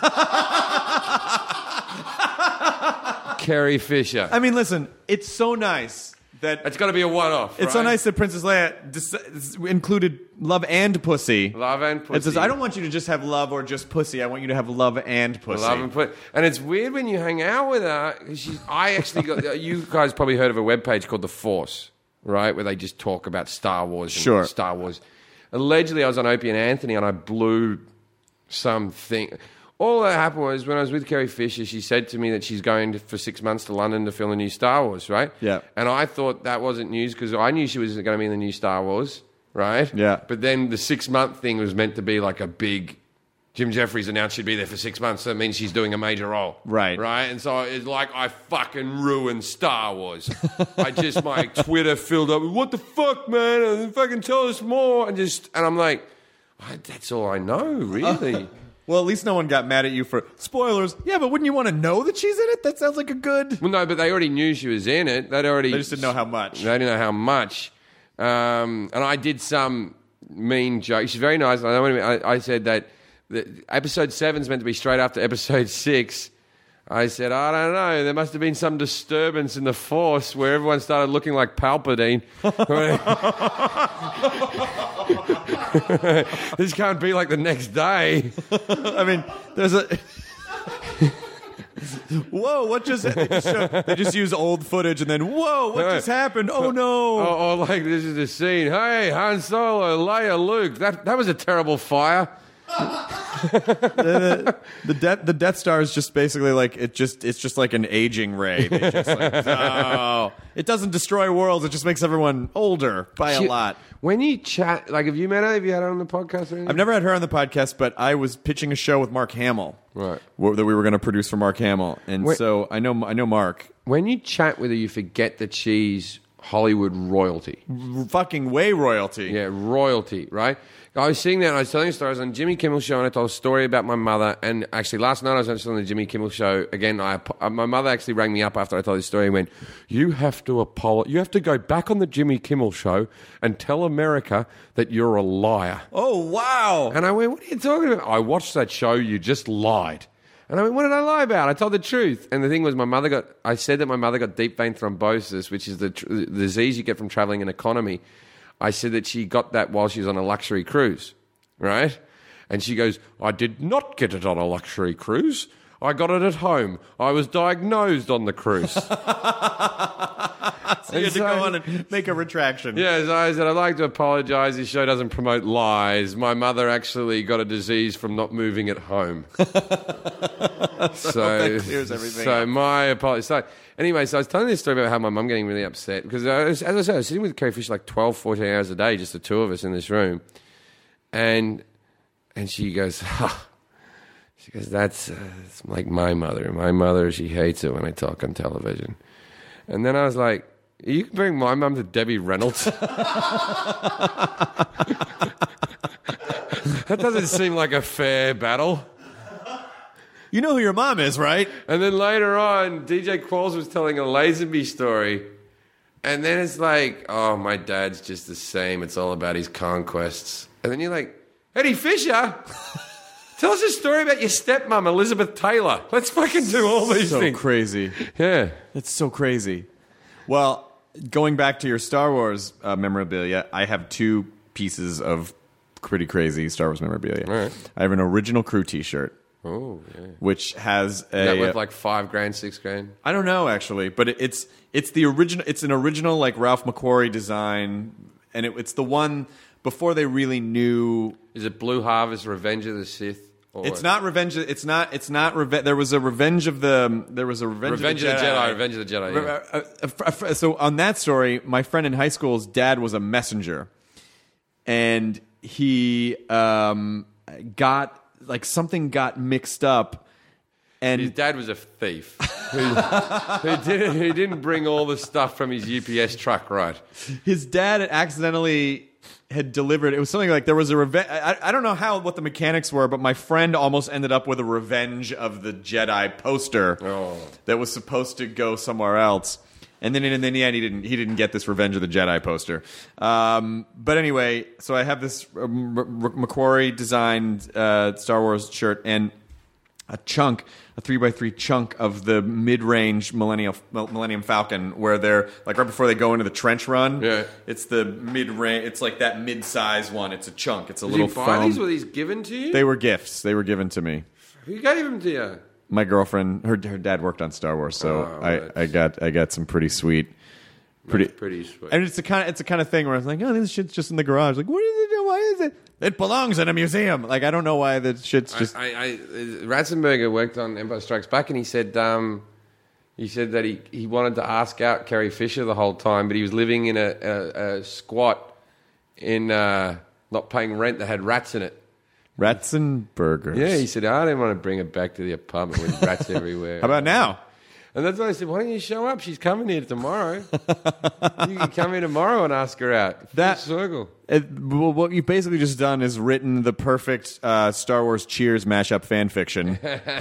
Carrie Fisher. I mean, listen, it's so nice that It's got to be a one-off. it's so right? nice that Princess Leia dis- included love and pussy. Love and Pussy. It says, I don't want you to just have love or just pussy. I want you to have love and pussy. Love and put, and it's weird when you hang out with her. 'Cause She's, I actually got. You guys probably heard of a webpage called The Force, right? Where they just talk about Star Wars. And Sure. Star Wars. Allegedly, I was on Opie and Anthony, and I blew something. All that happened was when I was with Carrie Fisher, she said to me that she's going to, for six months to London to film a new Star Wars, right? Yeah. And I thought that wasn't news because I knew she was going to be in the new Star Wars, right? Yeah. But then the six month thing was meant to be like a big. Jim Jeffries announced she'd be there for six months. So that means she's doing a major role. Right. Right? And so it's like I fucking ruined Star Wars. I just, my Twitter filled up with, what the fuck, man? And fucking tell us more. And just, and I'm like, "Oh, that's all I know, really. Well, at least no one got mad at you for spoilers. Yeah, but wouldn't you want to know that she's in it? That sounds like a good. Well, no, but they already knew she was in it. They'd already. They just didn't know how much. They didn't know how much. Um, and I did some mean joke. She's very nice. I, I, I said that the, episode seven's meant to be straight after episode six. I said, I don't know. There must have been some disturbance in the Force where everyone started looking like Palpatine. This can't be like the next day. I mean, there's a. Whoa! What just? They just, show, they just use old footage and then whoa! What just happened? Oh no! Or, or like this is the scene. Hey, Han Solo, Leia, Luke. That that was a terrible fire. the, the Death the Death Star is just basically like it just it's just like an aging ray. They just like, oh, it doesn't destroy worlds. It just makes everyone older by a You- lot. When you chat, like, have you met her? Have you had her on the podcast or anything? I've never had her on the podcast, but I was pitching a show with Mark Hamill, Right. wh- that we were going to produce for Mark Hamill, and Wait. so I know I know Mark. When you chat with her, you forget that she's Hollywood royalty. Fucking way royalty. Yeah, royalty, right? I was sitting there and I was telling a story. I was on Jimmy Kimmel show and I told a story about my mother. And actually, last night I was actually on the Jimmy Kimmel show again. I, my mother actually rang me up after I told this story and went, "You have to apologize. You have to go back on the Jimmy Kimmel show and tell America that you're a liar." Oh, wow. And I went, "What are you talking about?" "I watched that show. You just lied." And I went, "What did I lie about? I told the truth." And the thing was, my mother got. I said that my mother got deep vein thrombosis, which is the, tr- the disease you get from traveling in economy. I said that she got that while she was on a luxury cruise, right? And she goes, "I did not get it on a luxury cruise. I got it at home. I was diagnosed on the cruise." So you had to go on and make a retraction. Yeah, so I said, "I'd like to apologise. This show doesn't promote lies. My mother actually got a disease from not moving at home." so that clears everything So up. my apologies. So anyway, so I was telling this story about how my mum getting really upset because, I was, as I said, I was sitting with Carrie Fisher like twelve, fourteen hours a day, just the two of us in this room, and and she goes, oh. She goes, that's uh, it's like my mother. My mother, she hates it when I talk on television. And then I was like, you can bring my mum to Debbie Reynolds? That doesn't seem like a fair battle. You know who your mom is, right? And then later on, D J Qualls was telling a Lazenby story. And then it's like, oh, my dad's just the same. It's all about his conquests. And then you're like, Eddie Fisher? Tell us a story about your stepmom, Elizabeth Taylor. Let's fucking do all these So things. crazy. Yeah. It's so crazy. Well, going back to your Star Wars uh, memorabilia, I have two pieces of pretty crazy Star Wars memorabilia. All right. I have an original crew T-shirt, Oh, yeah. which has a. That worth like five grand, six grand? I don't know actually, but it, it's it's the original. It's an original like Ralph McQuarrie design, and it, it's the one before they really knew. Is it Blue Harvest, Revenge of the Sith? Or It's not Revenge. It's not. It's not. Reve- there was a Revenge of the. There was a Revenge, Revenge of the Jedi. Revenge of the Jedi. Re- Yeah. uh, uh, uh, uh, So on that story, my friend in high school's dad was a messenger, and he um, got like something got mixed up, and His dad was a thief who, who, didn't, who didn't bring all the stuff from his U P S truck right. his dad had accidentally had delivered. It was something like there was a revenge. I, I don't know how what the mechanics were, but my friend almost ended up with a Revenge of the Jedi poster Oh. that was supposed to go somewhere else. And then in the end, he didn't. He didn't get this Revenge of the Jedi poster. Um, but anyway, so I have this uh, M- M- McQuarrie designed uh, Star Wars shirt and a chunk, a three by three chunk of the mid-range Millennium Millennium Falcon, where they're like right before they go into the trench run. Yeah. It's the mid-range. It's like that mid-size one. It's a chunk. It's a Did little you buy foam. these? Were these given to you? They were gifts. They were given to me. Who gave them to you? My girlfriend, her her dad worked on Star Wars, so Oh, I, that's- I got I got some pretty sweet, pretty That's pretty sweet. And it's the kind of it's the kind of thing where I was like, oh, this shit's just in the garage. Like, what is it? Why is it? It belongs in a museum. Like, I don't know why the shit's just. I, I, I, Ratzenberger worked on Empire Strikes Back, and he said um, he said that he, he wanted to ask out Carrie Fisher the whole time, but he was living in a, a, a squat in uh, not paying rent that had rats in it. Rats and burgers. Yeah, he said, I didn't want to bring her back to the apartment with rats everywhere. How about now? And that's why I said, why don't you show up? She's coming here tomorrow. You can come here tomorrow and ask her out. Full That- circle. It, well, what you've basically just done is written the perfect uh, Star Wars Cheers mashup fan fiction.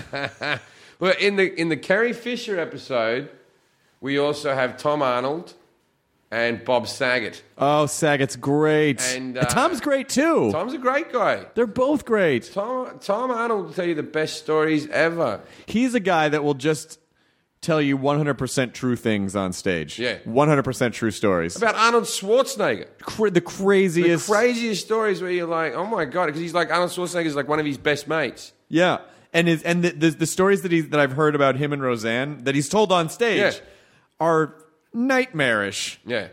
Well, in the in the Carrie Fisher episode, we also have Tom Arnold and Bob Saget. Oh, Saget's great. And, uh, Tom's great too. Tom's a great guy. They're both great. Tom Tom Arnold will tell you the best stories ever. He's a guy that will just tell you one hundred percent true things on stage. Yeah. one hundred percent true stories. About Arnold Schwarzenegger. Cra- the The craziest. craziest stories where you're like, oh my God, because he's like, Arnold Schwarzenegger's like one of his best mates. Yeah. And his, and the, the, the stories that, he, that I've heard about him and Roseanne that he's told on stage Yeah. are nightmarish. Yeah.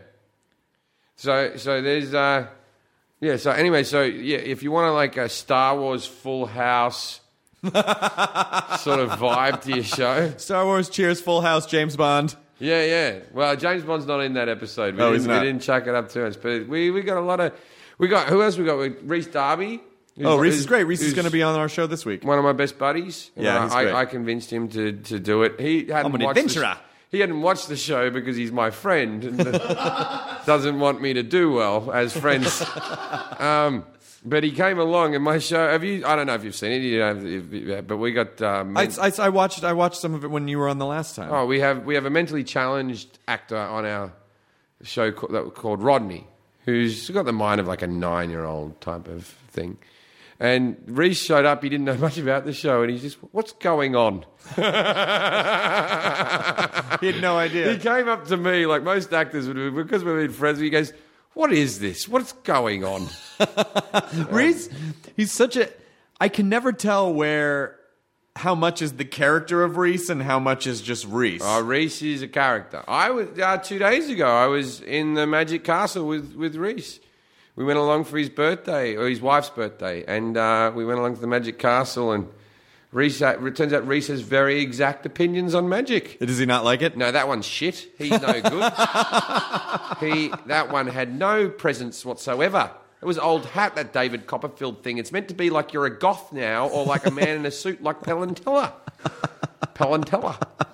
So so there's uh yeah, so anyway, so yeah, if you want to like a Star Wars Full House sort of vibe to your show. Star Wars, Cheers, Full House, James Bond. Yeah, yeah. Well, James Bond's not in that episode. We, Oh, didn't, he's not. we didn't chuck it up too much, but we, we got a lot of we got who else we got? We, Reese Darby. who's- Oh, Reese who's- is great. Reese is who's going to be on our show this week. one of my best buddies. Yeah, And he's I, great. I, I convinced him to, to do it. He hadn't I'm an watched the- adventurer. he hadn't watched the show because he's my friend and doesn't want me to do well as friends. Um, but he came along and my show. Have you? I don't know if you've seen it. You know, if, if, but we got. Um, I, I, I watched. I watched some of it when you were on the last time. oh, we have we have a mentally challenged actor on our show called, that, called Rodney, who's got the mind of like a nine-year-old type of thing. And Reese showed up. He didn't know much about the show, and he's just, "What's going on?" He had no idea. He came up to me like most actors would do because we've been friends. He goes, "What is this? What's going on?" Reese, he's such a. I can never tell where how much is the character of Reese and how much is just Reese. Oh, Reese is a character. I was uh, two days ago. I was in the Magic Castle with with Reese. We went along for his birthday, or his wife's birthday, and uh, we went along to the Magic Castle, and Reese, uh, it turns out Reese has very exact opinions on magic. Does he not like it? No, that one's shit. He's no good. he That one had no presence whatsoever. It was old hat, that David Copperfield thing. It's meant to be like you're a goth now, or like a man in a suit like Palantella. Palantella.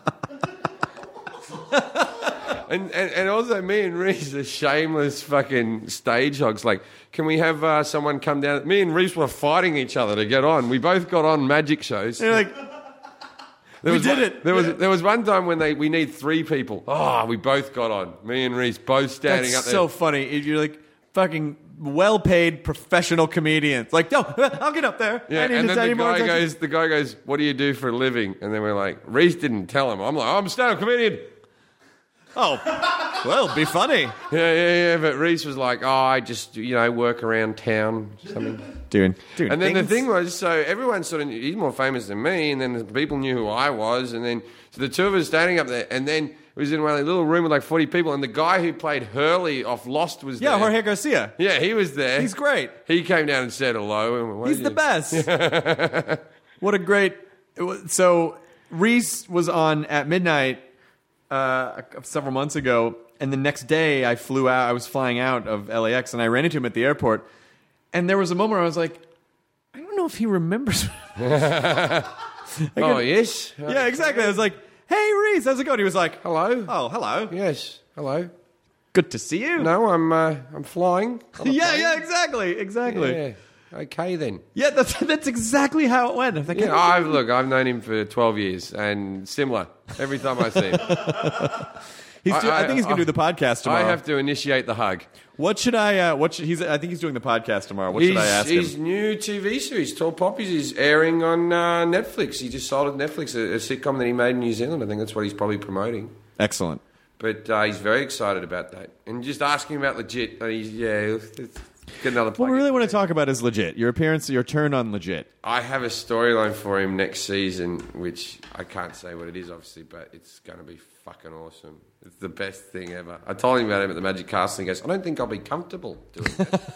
And, and and also me and Reese are shameless fucking stage hogs. Like, can we have uh, someone come down? Me and Reese were fighting each other to get on. We both got on magic shows. You're like, There we was did one, it. There was Yeah. there was one time when they we need three people. Oh, we both got on. Me and Reese both standing that's up there. so funny. You're like fucking well-paid professional comedians. Like, no, I'll get up there. Yeah, I need and to then tell the you more guy attention. goes, the guy goes, "What do you do for a living?" And then we're like, Reese didn't tell him. I'm like, "I'm a stand-up comedian." Oh, well, be funny. Yeah, yeah, yeah. But Reese was like, "Oh, I just, you know, work around town, something." Dude, dude. And then things- the thing was, so everyone sort of, he's more famous than me, and then the people knew who I was, and then, so the two of us standing up there, and then it was in one little room with like forty people, and the guy who played Hurley off Lost was Yeah, there. Jorge Garcia. Yeah, he was there. He's great. He came down and said hello. And what He's did the you- best. What a great. it was- So Reese was on at midnight uh, several months ago, and the next day I flew out. I was flying out of L A X, and I ran into him at the airport. And there was a moment where I was like, I don't know if he remembers. Oh, yes. Yeah, exactly. I was like, hey, Reese, how's it going? He was like, Hello. oh, hello. Yes. Hello. Good to see you. No, I'm uh, I'm flying. on a Yeah, plane. yeah, exactly, exactly. Yeah, Yeah. Okay then. that's that's exactly how it went. I'm like, Yeah, I've look. I've known him for twelve years, and similar every time I see him. he's do- I, I- think he's going to I- do the podcast tomorrow. I have to initiate the hug. What should I? Uh, what should, he's? I think he's doing the podcast tomorrow. What His, should I ask his him? new T V series, Tall Poppies, is airing on uh, Netflix. He just sold it to Netflix, a, a sitcom that he made in New Zealand. I think that's what he's probably promoting. Excellent. But uh, he's very excited about that. And just asking about legit. Uh, he's, yeah, let's get another plug. What we in. really want to talk about is legit. Your appearance, your turn on legit. I have a storyline for him next season, which I can't say what it is, obviously, but it's going to be fucking awesome. It's the best thing ever. I told him about him at the Magic Castle, and he goes, I don't think I'll be comfortable doing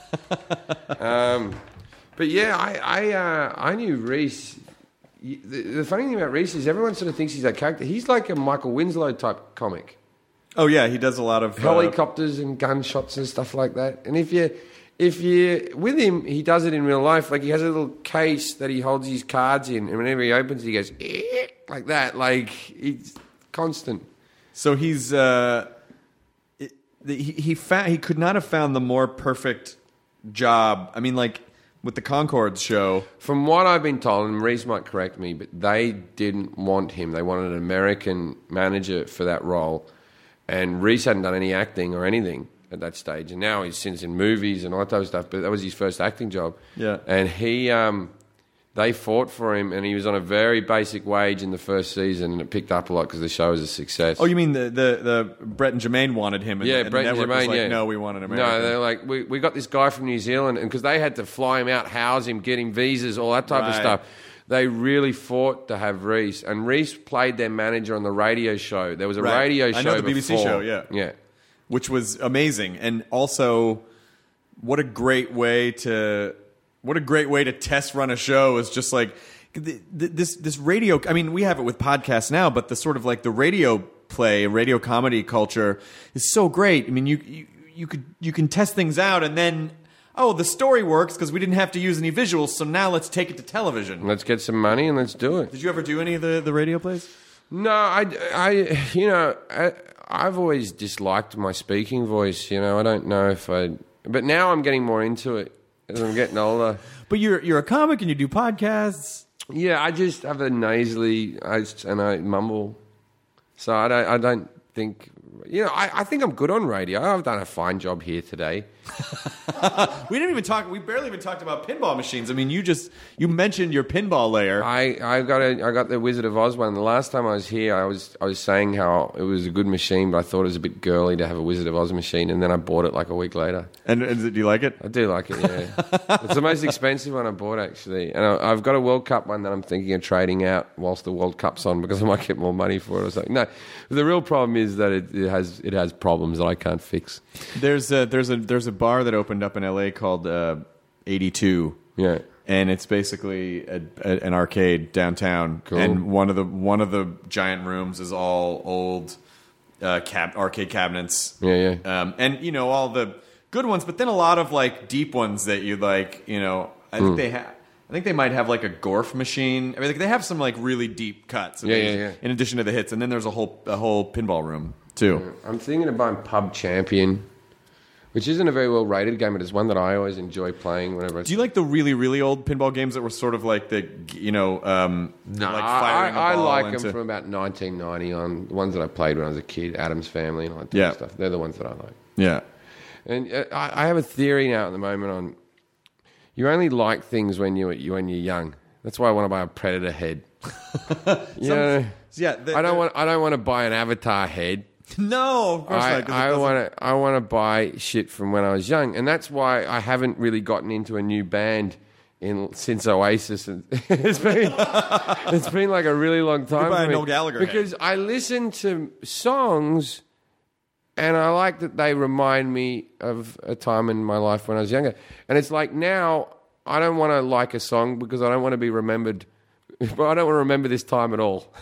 that. um, but yeah, I I, uh, I knew Reese. The, the funny thing about Reese is everyone sort of thinks he's that character. He's like a Michael Winslow type comic. Oh yeah, he does a lot of uh, Helicopters and gunshots and stuff like that. And if you, if you with him, he does it in real life. Like he has a little case that he holds his cards in, and whenever he opens, it, he goes "Eh," like that. Like it's constant. So he's uh, it, the, he he found he could not have found the more perfect job. I mean, like with the Concords show. From what I've been told, and Reese might correct me, but they didn't want him. They wanted an American manager for that role, and Reese hadn't done any acting or anything at that stage. And now he's since in movies and all that type of stuff. But that was his first acting job. Yeah. And he, um, they fought for him, and he was on a very basic wage in the first season, and it picked up a lot because the show was a success. Oh, you mean the the, the Brett and Jermaine wanted him? And, Yeah, and the Brett and network was Jermaine, like, yeah. No, we want an American. No, they're like, we, we got this guy from New Zealand, and because they had to fly him out, house him, get him visas, all that type of Right. stuff. They really fought to have Reese, and Reese played their manager on the radio show. There was a Right. radio I show know the B B C before. show, yeah. Yeah. Which was amazing, and also, what a great way to what a great way to test run a show is just like th- th- this this radio. I mean, we have it with podcasts now, but the sort of like the radio play, radio comedy culture is so great. I mean, you you, you could you can test things out, and then oh, the story works because we didn't have to use any visuals, so now let's take it to television. Let's get some money and let's do it. Did you ever do any of the, the radio plays? No, I, I you know, I, I've always disliked my speaking voice. You know, I don't know if I, but now I'm getting more into it as I'm getting older. But you're you're a comic and you do podcasts. Yeah, I just have a nasally I, and I mumble, so I don't. I don't think. You know, I, I think I'm good on radio. I've done a fine job here today. We didn't even talk. We barely even talked about pinball machines. I mean, you just you mentioned your pinball layer. I, I got a, I got the Wizard of Oz one. The last time I was here, I was I was saying how it was a good machine, but I thought it was a bit girly to have a Wizard of Oz machine, and then I bought it like a week later. And, and do you like it? I do like it. Yeah, it's the most expensive one I bought actually, and I, I've got a World Cup one that I'm thinking of trading out whilst the World Cup's on because I might get more money for it or something. No, the real problem is that it, it has it has problems that I can't fix. There's a, there's a there's a bar that opened up in L A called uh, eighty-two. Yeah. And it's basically a, a, an arcade downtown, Cool. and one of the one of the giant rooms is all old uh, cab, arcade cabinets. Yeah, yeah. Um, and you know all the good ones, but then a lot of like deep ones that you like. You know, I think Mm. they have. I think they might have like a Gorf machine. I mean, like, they have some like really deep cuts. Yeah, yeah, yeah. In addition to the hits, and then there's a whole a whole pinball room too. I'm thinking of buying Pub Champion, which isn't a very well rated game, but it's one that I always enjoy playing whenever. I Do you like the really, really old pinball games that were sort of like the, you know, um, No, like I, firing a I ball like into... them from about nineteen ninety on. The ones that I played when I was a kid, Adam's Family and all that type Yeah. of stuff. They're the ones that I like. Yeah. And uh, I, I have a theory now at the moment on you only like things when you you when you're young. That's why I want to buy a Predator head. you know, Yeah. the- I don't the- want I don't want to buy an Avatar head. No, of course I, not. 'cause it I doesn't- want to I want to buy shit from when I was young, and that's why I haven't really gotten into a new band in since Oasis. And it's been it's been like a really long time. buy for a me Noel Gallagher head. because I listen to songs, and I like that they remind me of a time in my life when I was younger. And it's like now I don't want to like a song because I don't want to be remembered. But I don't want to remember this time at all.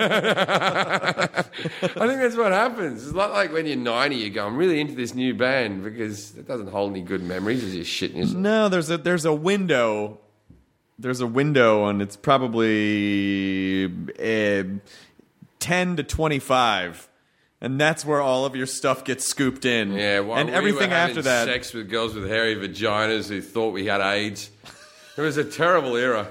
I think that's what happens. It's not like when you're ninety, you go, I'm really into this new band because it doesn't hold any good memories. It's just shit in yourself. No, there's a there's a window. There's a window, and it's probably uh, ten to twenty-five, and that's where all of your stuff gets scooped in. Yeah, while and we everything were having after that. sex with girls with hairy vaginas who thought we had AIDS. It was a terrible era.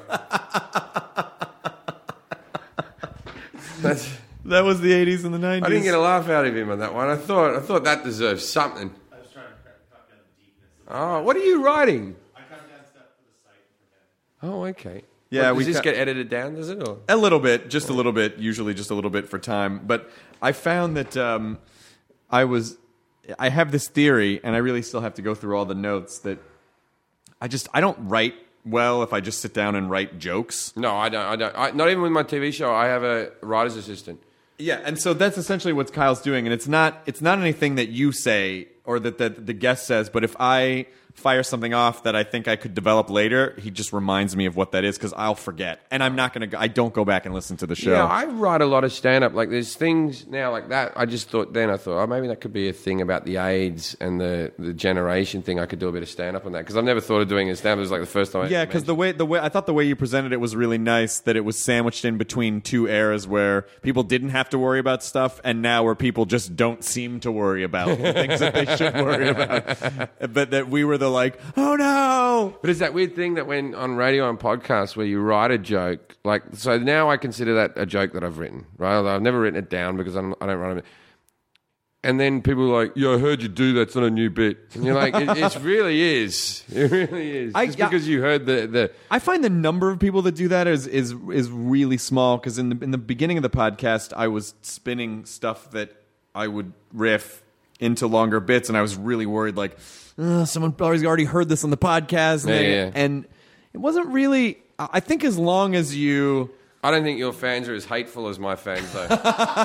That's, That was the eighties and the nineties. I didn't get a laugh out of him on that one. I thought I thought that deserved something. I was trying to cut down the deepness. Oh, what are you writing? I cut down stuff for the site for him. Oh, okay. Yeah, What, we does this cut- get edited down? Does it? Or? A little bit, just a little bit, usually just a little bit for time. But I found that um, I was, I have this theory, and I really still have to go through all the notes, that I just, I don't write well if I just sit down and write jokes. No, I don't. I don't. I, not even with my T V show. I have a writer's assistant. Yeah, and so that's essentially what Kyle's doing, and it's not, it's not anything that you say or that, that the guest says, but if I fire something off that I think I could develop later, he just reminds me of what that is because I'll forget, and I'm not gonna. Go, I don't go back and listen to the show. Yeah, I write a lot of stand up. Like there's things now like that. I just thought then I thought, oh, maybe that could be a thing about the AIDS and the, the generation thing. I could do a bit of stand up on that because I've never thought of doing a stand up. It was like the first time. I Yeah, because the way the way I thought the way you presented it was really nice. That it was sandwiched in between two eras where people didn't have to worry about stuff, and now where people just don't seem to worry about the things that they should worry about. But that we were the like, oh no. But it's that weird thing that when on radio and podcasts where you write a joke, like so now I consider that a joke that I've written, right? Although I've never written it down because I'm, I don't write it. And then people are like, "Yeah, I heard you do that. It's not a new bit." And you're like, "It, it really is. It really is." I- Just yeah. because you heard the the I find the number of people that do that is is is really small because in the in the beginning of the podcast I was spinning stuff that I would riff into longer bits, and I was really worried like "Ugh, someone already already heard this on the podcast, and, Yeah, they- yeah. and it wasn't really. I think as long as you. I don't think your fans are as hateful as my fans, though.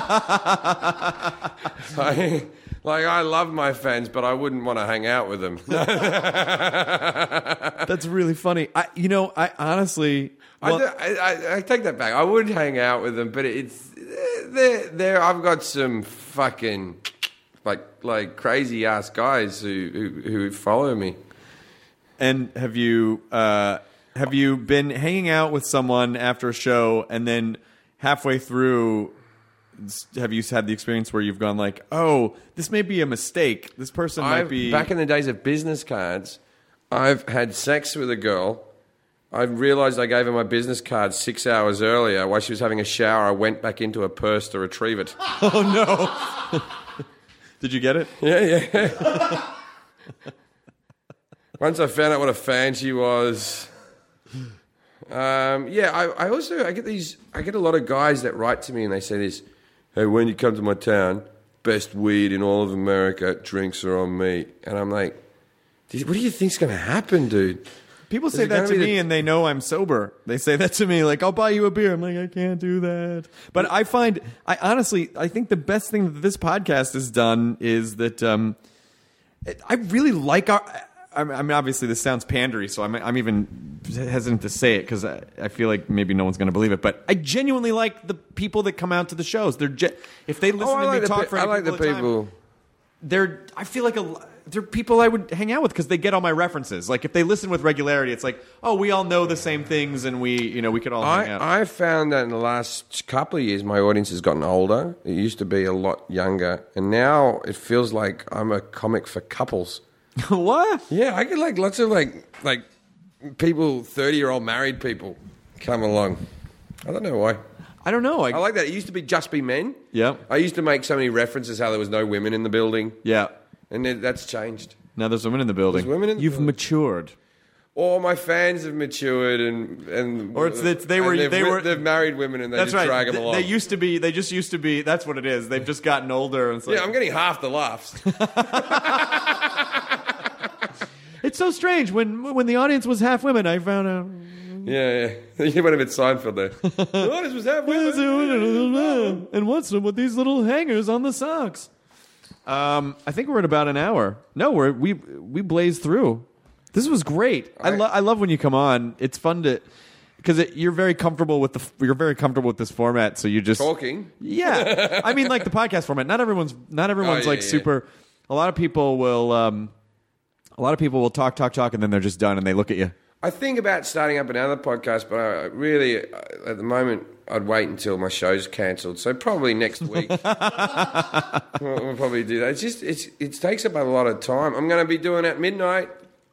I, like, I love my fans, but I wouldn't want to hang out with them. That's really funny. I, you know, I honestly. I, well- do- I, I, I take that back. I would hang out with them, but it's they're, they're, I've got some fucking like like crazy ass guys who, who, who follow me. And have you uh, have you been hanging out with someone after a show, and then halfway through have you had the experience where you've gone like, oh, this may be a mistake. This person might I've, be back in the days of business cards, I've had sex with a girl. I realised I gave her my business card six hours earlier. While she was having a shower, I went back into her purse to retrieve it. Oh no! Did you get it? Yeah, yeah. Once I found out what a fan she was. Um, yeah, I, I also I get these I get a lot of guys that write to me and they say this, hey, when you come to my town, best weed in all of America, drinks are on me. And I'm like, what do you think's going to happen, dude? People Is say it that gonna to be me the- and they know I'm sober. They say that to me like, I'll buy you a beer. I'm like, I can't do that. But I find, I honestly, I think the best thing that this podcast has done is that um, it- I really like our, I mean, obviously this sounds pandery, so I'm, I'm even hesitant to say it because I, I feel like maybe no one's going to believe it. But I genuinely like the people that come out to the shows. They're ge- If they listen Oh, I to like me the, talk pe- for I any like the all the time, people. they're I feel like a they're people I would hang out with because they get all my references. Like if they listen with regularity, it's like, oh, we all know the same things and we you know we could all hang out. I, I found that in the last couple of years, my audience has gotten older. It used to be a lot younger, and now it feels like I'm a comic for couples. What? Yeah, I get like lots of like like people, thirty year old married people, come along. I don't know why. I don't know. I, I like that. It used to be just be men. Yeah. I used to make so many references how there was no women in the building, yeah. and then that's changed. Now there's women in the building. There's women in the You've building. matured. Or my fans have matured, and and Or it's that they and were- they've, they wi- were- they've married women and they That's just right. drag them Th- along. They used to be. They just used to be. That's what it is. They've just gotten older. And it's like, yeah, I'm getting half the laughs. it's so strange when when the audience was half women. I found out. yeah, yeah. You went a bit Seinfeld there. The audience was half women. And what's with these little hangers on the socks? Um, I think we're at about an hour. No, we're we we blazed through. This was great. I, right. lo- I love when you come on. It's fun to because you're very comfortable with the f- you're very comfortable with this format. So you just Talking. Yeah, I mean like the podcast format. Not everyone's not everyone's Oh, yeah, like yeah. super. A lot of people will um, a lot of people will talk talk talk and then they're just done and they look at you. I think about starting up another podcast, but I really, uh, at the moment, I'd wait until my show's cancelled. So probably next week, we'll, we'll probably do that. It's just it's it takes up a lot of time. I'm going to be doing it at midnight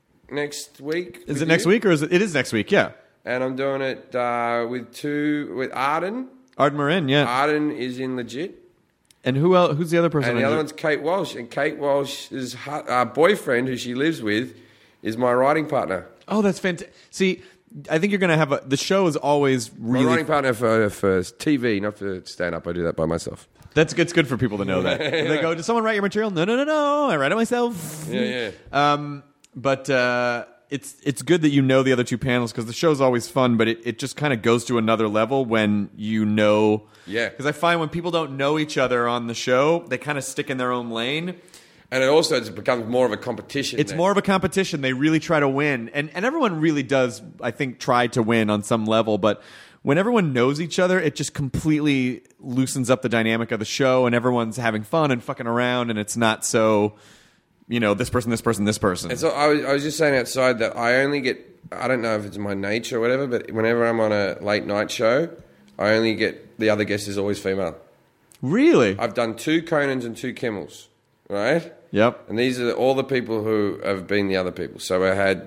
next week. Is with it next you. week or is it? It is next week. Yeah, And I'm doing it uh, with two with Arden. Ard Marin. Yeah, Arden is in legit, and who else? Who's the other person? and the in other it? one's Kate Walsh. And Kate Walsh's hu- uh, boyfriend, who she lives with, is my writing partner. Oh, that's fantastic. See, I think you're going to have a. The show is always My really. writing partner for for T V, not for stand up. I do that by myself. That's good. It's good for people to know that. They go, "Did someone write your material?" No, no, no, no. I write it myself. Yeah, yeah. Um, but uh, it's it's good that you know the other two panels because the show's always fun, but it, it just kind of goes to another level when you know. Yeah. Because I find when people don't know each other on the show, they kind of stick in their own lane. And it also just becomes more of a competition. It's then. more of a competition. They really try to win. And and everyone really does, I think, try to win on some level. But when everyone knows each other, it just completely loosens up the dynamic of the show and everyone's having fun and fucking around and it's not so, you know, this person, this person, this person. And so I was, I was just saying outside that I only get, I don't know if it's my nature or whatever, but whenever I'm on a late night show, I only get, the other guest is always female. Really? I've done two Conans and two Kimmels, right? Yep. And these are all the people who have been the other people. So I had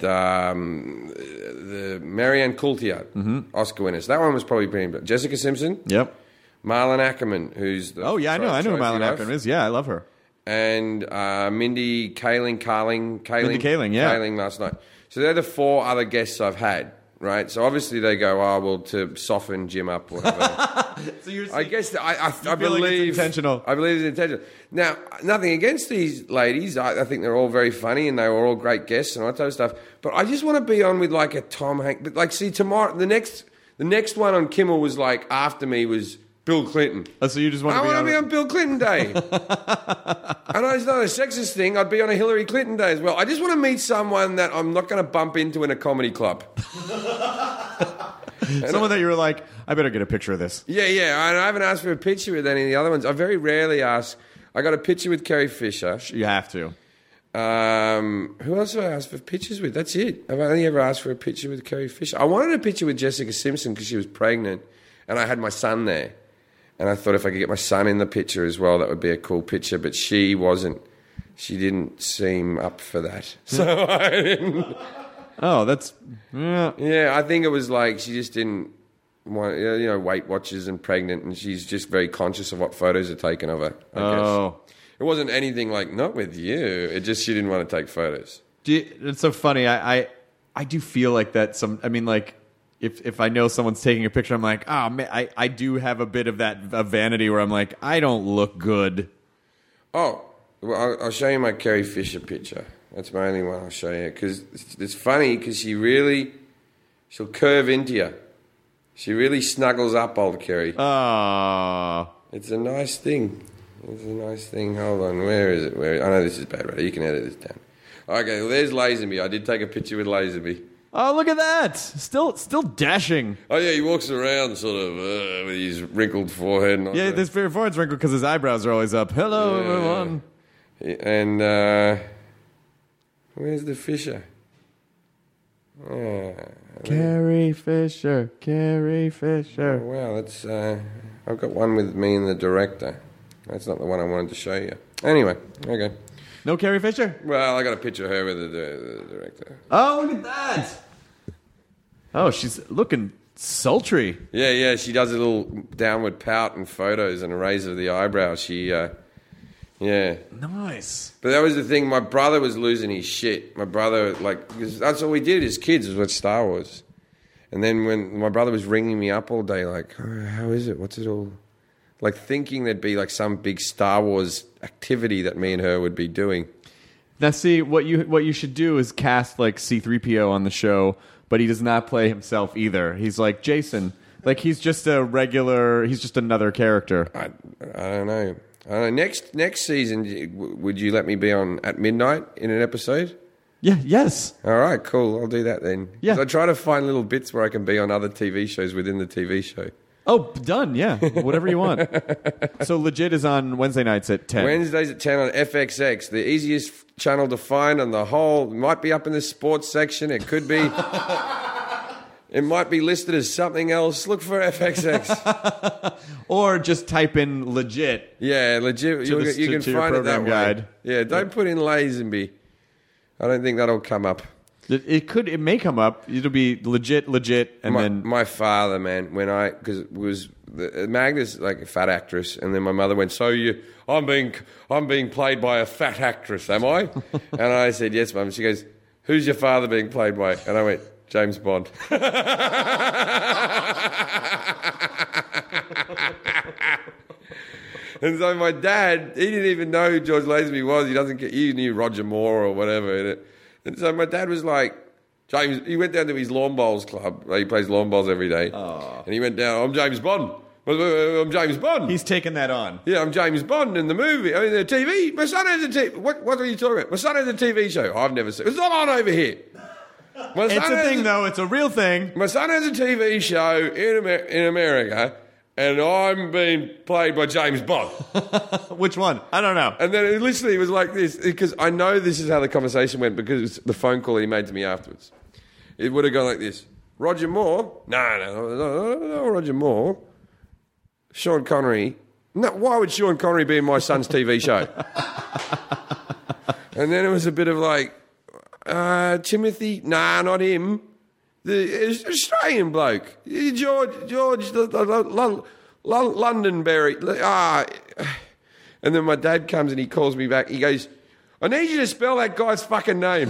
um, the Marianne Coulthard, Mm-hmm. Oscar winners. That one was probably pretty good. Jessica Simpson, Yep. Marlon Ackerman, who's the Oh, yeah, I know. I know who trophy Marlon wife. Ackerman is. Yeah, I love her. And uh, Mindy Kaling, Carling, Kaling, Mindy Kaling, yeah. Kaling last night. So they're the four other guests I've had, right? So obviously they go, oh, well, to soften Jim up, whatever. So you're I guess that I, I, I feel like believe it's intentional. I believe it's intentional. Now, nothing against these ladies. I, I think they're all very funny and they were all great guests and all that type of stuff. But I just want to be on with like a Tom Hanks. But like, see, tomorrow the next the next one on Kimmel was like after me was Bill Clinton. Oh, so you just want I to be want on, to be on Bill Clinton Day. I know it's not a sexist thing. I'd be on a Hillary Clinton Day as well. I just want to meet someone that I'm not going to bump into in a comedy club. someone that you were like, I better get a picture of this. Yeah, yeah. I I haven't asked for a picture with any of the other ones. I very rarely ask. I got a picture with Carrie Fisher. You have to. Um, who else have I asked for pictures with? That's it. I've only ever asked for a picture with Carrie Fisher. I wanted a picture with Jessica Simpson because she was pregnant and I had my son there. And I thought if I could get my son in the picture as well, that would be a cool picture. But she wasn't. She didn't seem up for that. So I didn't. Oh, that's yeah. Yeah, I think it was like she just didn't want, you know, Weight Watchers and pregnant, and she's just very conscious of what photos are taken of her. I Oh. guess. It wasn't anything like, not with you. It just, she didn't want to take photos. Do you, it's so funny. I, I I do feel like that. Some. I mean, like if if I know someone's taking a picture, I'm like, oh man, I, I do have a bit of that of vanity where I'm like, I don't look good. Oh, well, I'll, I'll show you my Carrie Fisher picture. That's my only one I'll show you. Because it's, it's funny because she really, she'll curve into you. She really snuggles up, old Carrie. Oh. It's a nice thing. It's a nice thing. Hold on. Where is it? Where? I know this is bad, right? You can edit this down. Okay, well, there's Lazenby. I did take a picture with Lazenby. Oh, look at that! Still, still dashing. Oh, yeah, he walks around sort of uh, with his wrinkled forehead. And Yeah, this very forehead's wrinkled because his eyebrows are always up. Hello, Yeah. everyone. And uh, where's the Fisher? Oh, Carrie Fisher, Carrie Fisher. wow, that's. Uh, I've got one with me and the director. That's not the one I wanted to show you. Anyway, okay. No Carrie Fisher? Well, I got a picture of her with the, the, the director. Oh, look at that! Oh, she's looking sultry. Yeah, yeah, she does a little downward pout in photos and a raise of the eyebrow. She, uh, yeah. Nice. But that was the thing. My brother was losing his shit. My brother, like, because that's all we did as kids was watch Star Wars. And then when my brother was ringing me up all day, like, oh, how is it? What's it all? Like thinking there'd be like some big Star Wars activity that me and her would be doing. Now, see, what you what you should do is cast like C three P O on the show, but he does not play himself either. He's like Jason. Like he's just a regular. He's just another character. I, I don't know. I don't know. Next next season, w- would you let me be on at midnight in an episode? Yeah. Yes. All right, cool. I'll do that then. 'Cause Yeah. I try to find little bits where I can be on other T V shows within the T V show. Oh, done. Yeah. Whatever you want. So legit is on Wednesday nights at ten. Wednesdays at ten on F X X, the easiest channel to find on the whole. It might be up in the sports section. It could be. It might be listed as something else. Look for F X X. Or just type in legit. Yeah, legit. You, the- you to- can to your find it that program way. guide. Yeah, don't put in Lazenby. I don't think that'll come up. It, it could. It may come up. It'll be legit, legit, and my, then my father, man, when I because it was the, Magda's like a fat actress, and then my mother went, "So you, I'm being, I'm being played by a fat actress, am I?" And I said, "Yes, Mum." She goes, "Who's your father being played by?" And I went, "James Bond." And so my dad, he didn't even know who George Lazenby was. He doesn't get, he knew Roger Moore or whatever. And so my dad was like, James, he went down to his lawn bowls club. He plays lawn bowls every day. Oh. And he went down, I'm James Bond. I'm James Bond. he's taking that on. Yeah, I'm James Bond in the movie. I mean, the T V. My son has a T V. What, what are you talking about? My son has a T V show. I've never seen it. It's not on over here. My It's son a has thing, though. It's a real thing. My son has a T V show in, Amer- in America, and I'm being played by James Bond. Which one? I don't know. And then it literally was like this, because I know this is how the conversation went because it was the phone call he made to me afterwards. It would have gone like this. Roger Moore? No, no, no, no, no Roger Moore. Sean Connery? No, why would Sean Connery be in my son's T V show? And then it was a bit of like, uh, Timothy? Nah, not him. The Australian bloke. George, George, the, the, the, Lon- Lon- Londonberry. Ah. And then my dad comes and he calls me back. He goes, I need you to spell that guy's fucking name.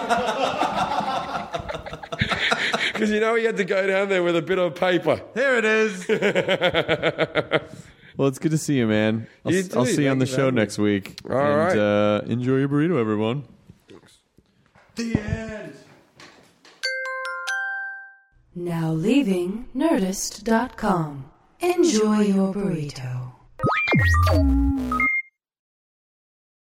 Because, you know, he had to go down there with a bit of paper. Here it is. Well, it's good to see you, man. I'll, You s- I'll too. see you on the Thank you show very much. next week. All and, right. Uh, enjoy your burrito, everyone. The end. Now leaving Nerdist dot com. Enjoy your burrito.